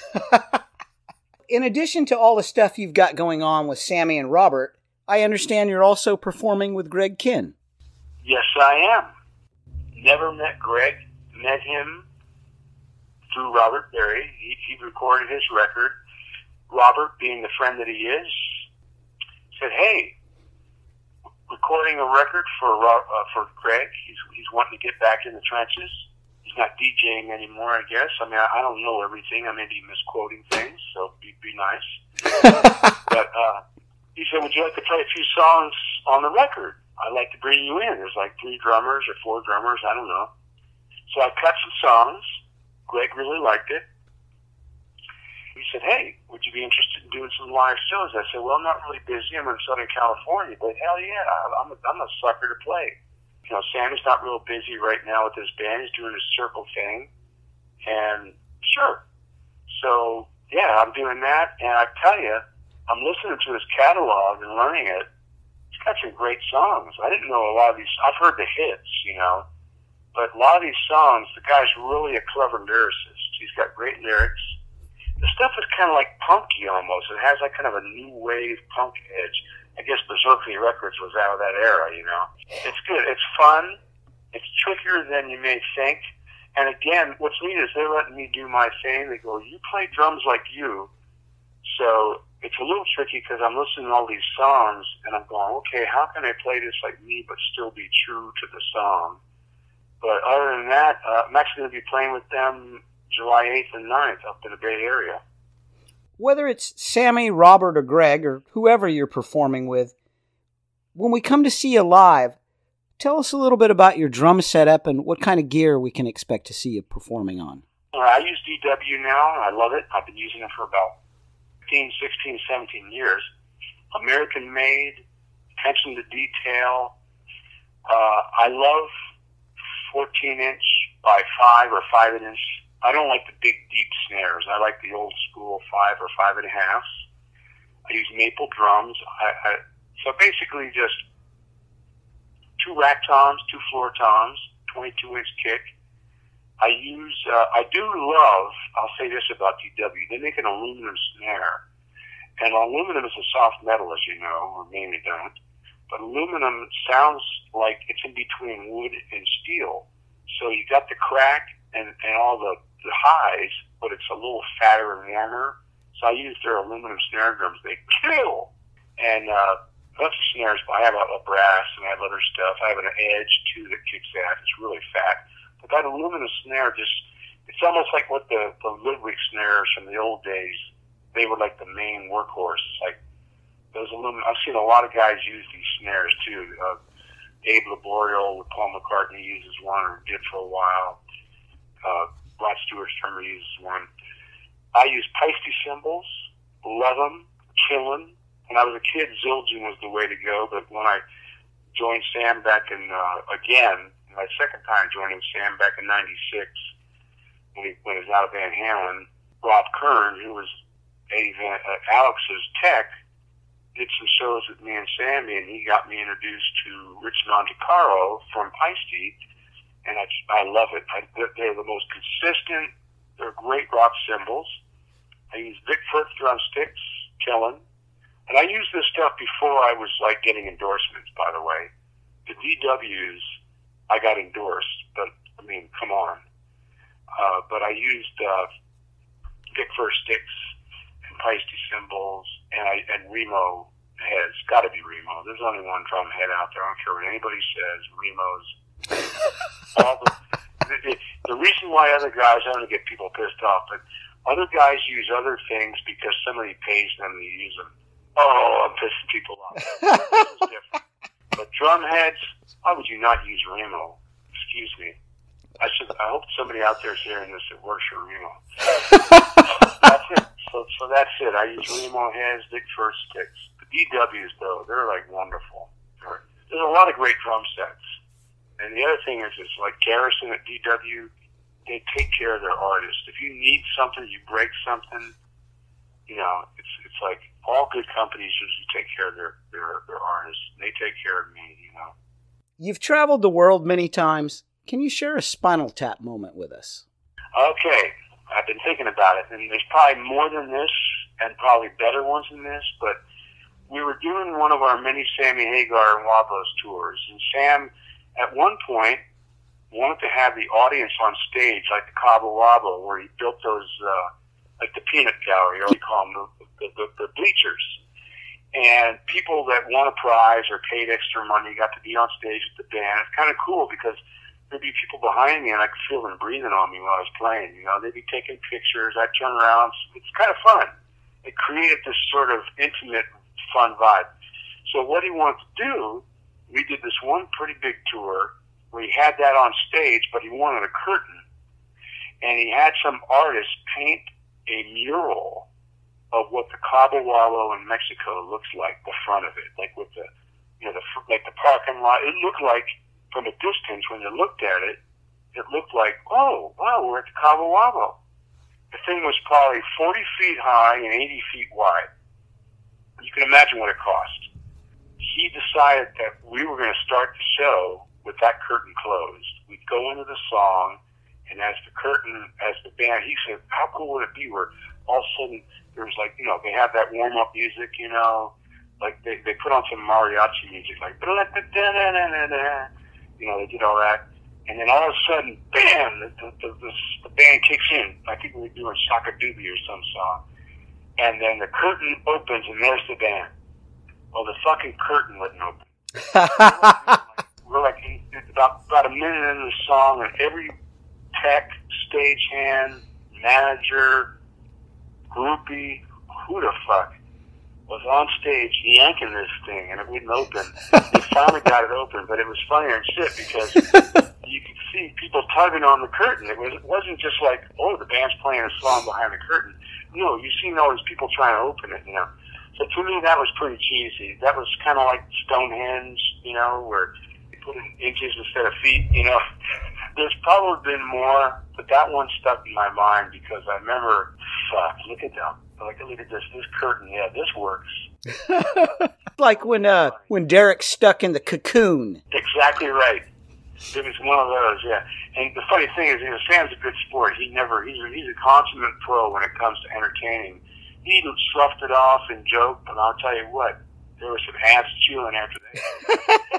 In addition to all the stuff you've got going on with Sammy and Robert, I understand you're also performing with Greg Kihn. Yes, I am. Never met Greg. Met him through Robert Berry. He recorded his record. Robert, being the friend that he is, said, hey, recording a record for Greg. He's wanting to get back in the trenches. He's not DJing anymore, I guess. I mean, I don't know everything. I may be misquoting things, so be nice. But he said, would you like to play a few songs on the record? I'd like to bring you in. There's like 3 drummers or 4 drummers, I don't know. So I cut some songs. Greg really liked it. He said, hey, would you be interested in doing some live shows? I said, well, I'm not really busy. I'm in Southern California, but hell yeah, I'm a sucker to play. You know, Sammy's not real busy right now with his band. He's doing his circle thing. And sure. So, yeah, I'm doing that. And I tell you, I'm listening to his catalog and learning it. He's got some great songs. I didn't know a lot of these. I've heard the hits, you know. But a lot of these songs, the guy's really a clever lyricist. He's got great lyrics. The stuff is kind of like punky almost. It has like kind of a new wave punk edge. I guess Berserkly Records was out of that era, you know. It's good. It's fun. It's trickier than you may think. And again, what's neat is they're letting me do my thing. They go, you play drums like you. So it's a little tricky because I'm listening to all these songs and I'm going, okay, how can I play this like me but still be true to the song? But other than that, I'm actually going to be playing with them July 8th and 9th up in the Bay Area. Whether it's Sammy, Robert, or Greg, or whoever you're performing with, when we come to see you live, tell us a little bit about your drum setup and what kind of gear we can expect to see you performing on. I use DW now. I love it. I've been using it for about 15, 16, 17 years. American made, attention to detail. I love 14-inch by 5 or 5-inch. I don't like the big, deep snares. I like the old school 5 or 5.5. I use maple drums. So basically just 2 rack toms, 2 floor toms, 22-inch kick. I do love, I'll say this about DW, they make an aluminum snare. And aluminum is a soft metal, as you know, or maybe don't. But aluminum sounds like it's in between wood and steel. So you got the crack and all the highs, but it's a little fatter and warmer. So I use their aluminum snare drums. They kill. And bunch of snares, but I have a brass and I have other stuff. I have an edge too that kicks ass. It's really fat. But that aluminum snare it's almost like what the Ludwig snares from the old days, they were like the main workhorse. Like those aluminum, I've seen a lot of guys use these snares too. Abe Laboriel with Paul McCartney uses one, or did for a while. Rod Stewart drummer uses one. I use Paiste cymbals, love them, kill them. When I was a kid, Zildjian was the way to go, but when I joined Sam back in, again, my second time joining Sam back in 96, when he was out of Van Halen. Rob Kern, who was Alex's tech, did some shows with me and Sammy, and he got me introduced to Rich Montecaro from Paiste, and I love it. They're the most consistent. They're great rock cymbals. I use Vic Firth drumsticks, killing. And I used this stuff before I was like getting endorsements, by the way. The DWs, I got endorsed, but I mean, come on. But I used Vic Firth sticks and Paiste cymbals and Remo heads. Got to be Remo. There's only one drum head out there. I don't care what anybody says. Remo's. The reason why other guys, I don't want to get people pissed off, but other guys use other things because somebody pays them to use them. Oh, I'm pissing people off. This is different. But drum heads, why would you not use Remo? Excuse me. I hope somebody out there is hearing this that works for Remo. That's it. So that's it. I use Remo heads, Vic Firth sticks. The DWs, though, they're like wonderful. There's a lot of great drum sets. And the other thing is like Garrison at DW, they take care of their artists. If you need something, you break something, you know, it's like all good companies usually take care of their artists. They take care of me, you know. You've traveled the world many times. Can you share a Spinal Tap moment with us? Okay. I've been thinking about it, and there's probably more than this and probably better ones than this, but we were doing one of our many Sammy Hagar and Wabos tours, and Sam, at one point, wanted to have the audience on stage like the Cabo Wabo, where he built those, like the peanut gallery, or we call them the bleachers. And people that won a prize or paid extra money got to be on stage with the band. It's kind of cool because there'd be people behind me and I could feel them breathing on me while I was playing. You know, they'd be taking pictures. I'd turn around. It's kind of fun. It created this sort of intimate, fun vibe. So what he wanted to do, we did this one pretty big tour where he had that on stage, but he wanted a curtain. And he had some artist paint a mural of what the Cabo Wabo in Mexico looks like, the front of it, like with the, you know, like the parking lot. It looked like, from a distance, when you looked at it, it looked like, oh, wow, we're at the Cabo Wabo. The thing was probably 40 feet high and 80 feet wide. You can imagine what it cost. He decided that we were going to start the show with that curtain closed. We'd go into the song, and as the band, he said, how cool would it be where all of a sudden there was like, you know, they have that warm-up music, you know, like they put on some mariachi music, like, you know, they did all that. And then all of a sudden, bam, the band kicks in. I think we were doing Shaka Doobie or some song. And then the curtain opens, and there's the band. Well, the fucking curtain wouldn't open. We're like about a minute into the song, and every tech, stagehand, manager, groupie, who the fuck, was on stage yanking this thing, and it wouldn't open. They finally got it open, but it was funnier and shit because you could see people tugging on the curtain. It wasn't just like, oh, the band's playing a song behind the curtain. No, you seen all these people trying to open it, you know. So to me, that was pretty cheesy. That was kind of like Stonehenge, you know, where you put in inches instead of feet, you know. There's probably been more, but that one stuck in my mind because I remember, fuck, look at them. Look at this curtain. Yeah, this works. Like when Derek stuck in the cocoon. Exactly right. It was one of those, yeah. And the funny thing is, you know, Sam's a good sport. He's a consummate pro when it comes to entertaining. He sloughed it off and joked, and I'll tell you what, there was some ass chewing after that.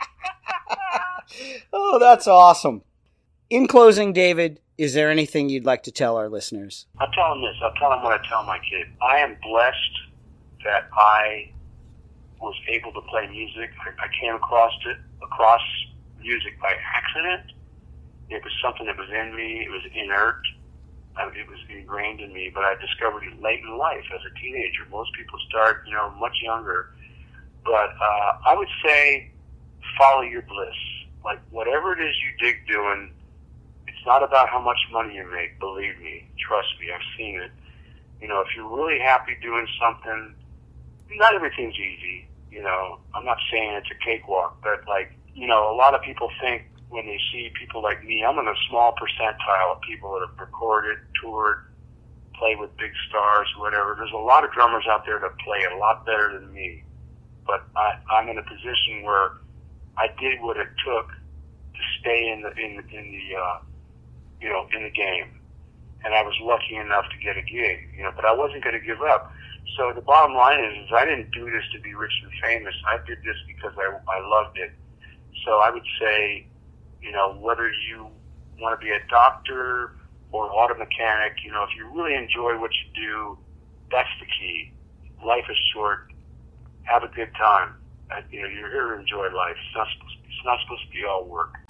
Oh, that's awesome. In closing, David, is there anything you'd like to tell our listeners? I'll tell them this. I'll tell them what I tell my kid. I am blessed that I was able to play music. I came across music by accident. It was something that was in me. It was inert. It was ingrained in me, but I discovered it late in life as a teenager. Most people start, you know, much younger. But I would say follow your bliss. Like, whatever it is you dig doing, it's not about how much money you make, believe me. Trust me, I've seen it. You know, if you're really happy doing something, not everything's easy, you know. I'm not saying it's a cakewalk, but, like, you know, a lot of people think when they see people like me. I'm in a small percentile of people that have recorded, toured, played with big stars, whatever. There's a lot of drummers out there that play a lot better than me, but I'm in a position where I did what it took to stay in the game, and I was lucky enough to get a gig, but I wasn't going to give up. So the bottom line is I didn't do this to be rich and famous. I did this because I loved it. So I would say, whether you want to be a doctor or auto mechanic, if you really enjoy what you do, that's the key. Life is short. Have a good time. You're here to enjoy life. It's not supposed to be all work.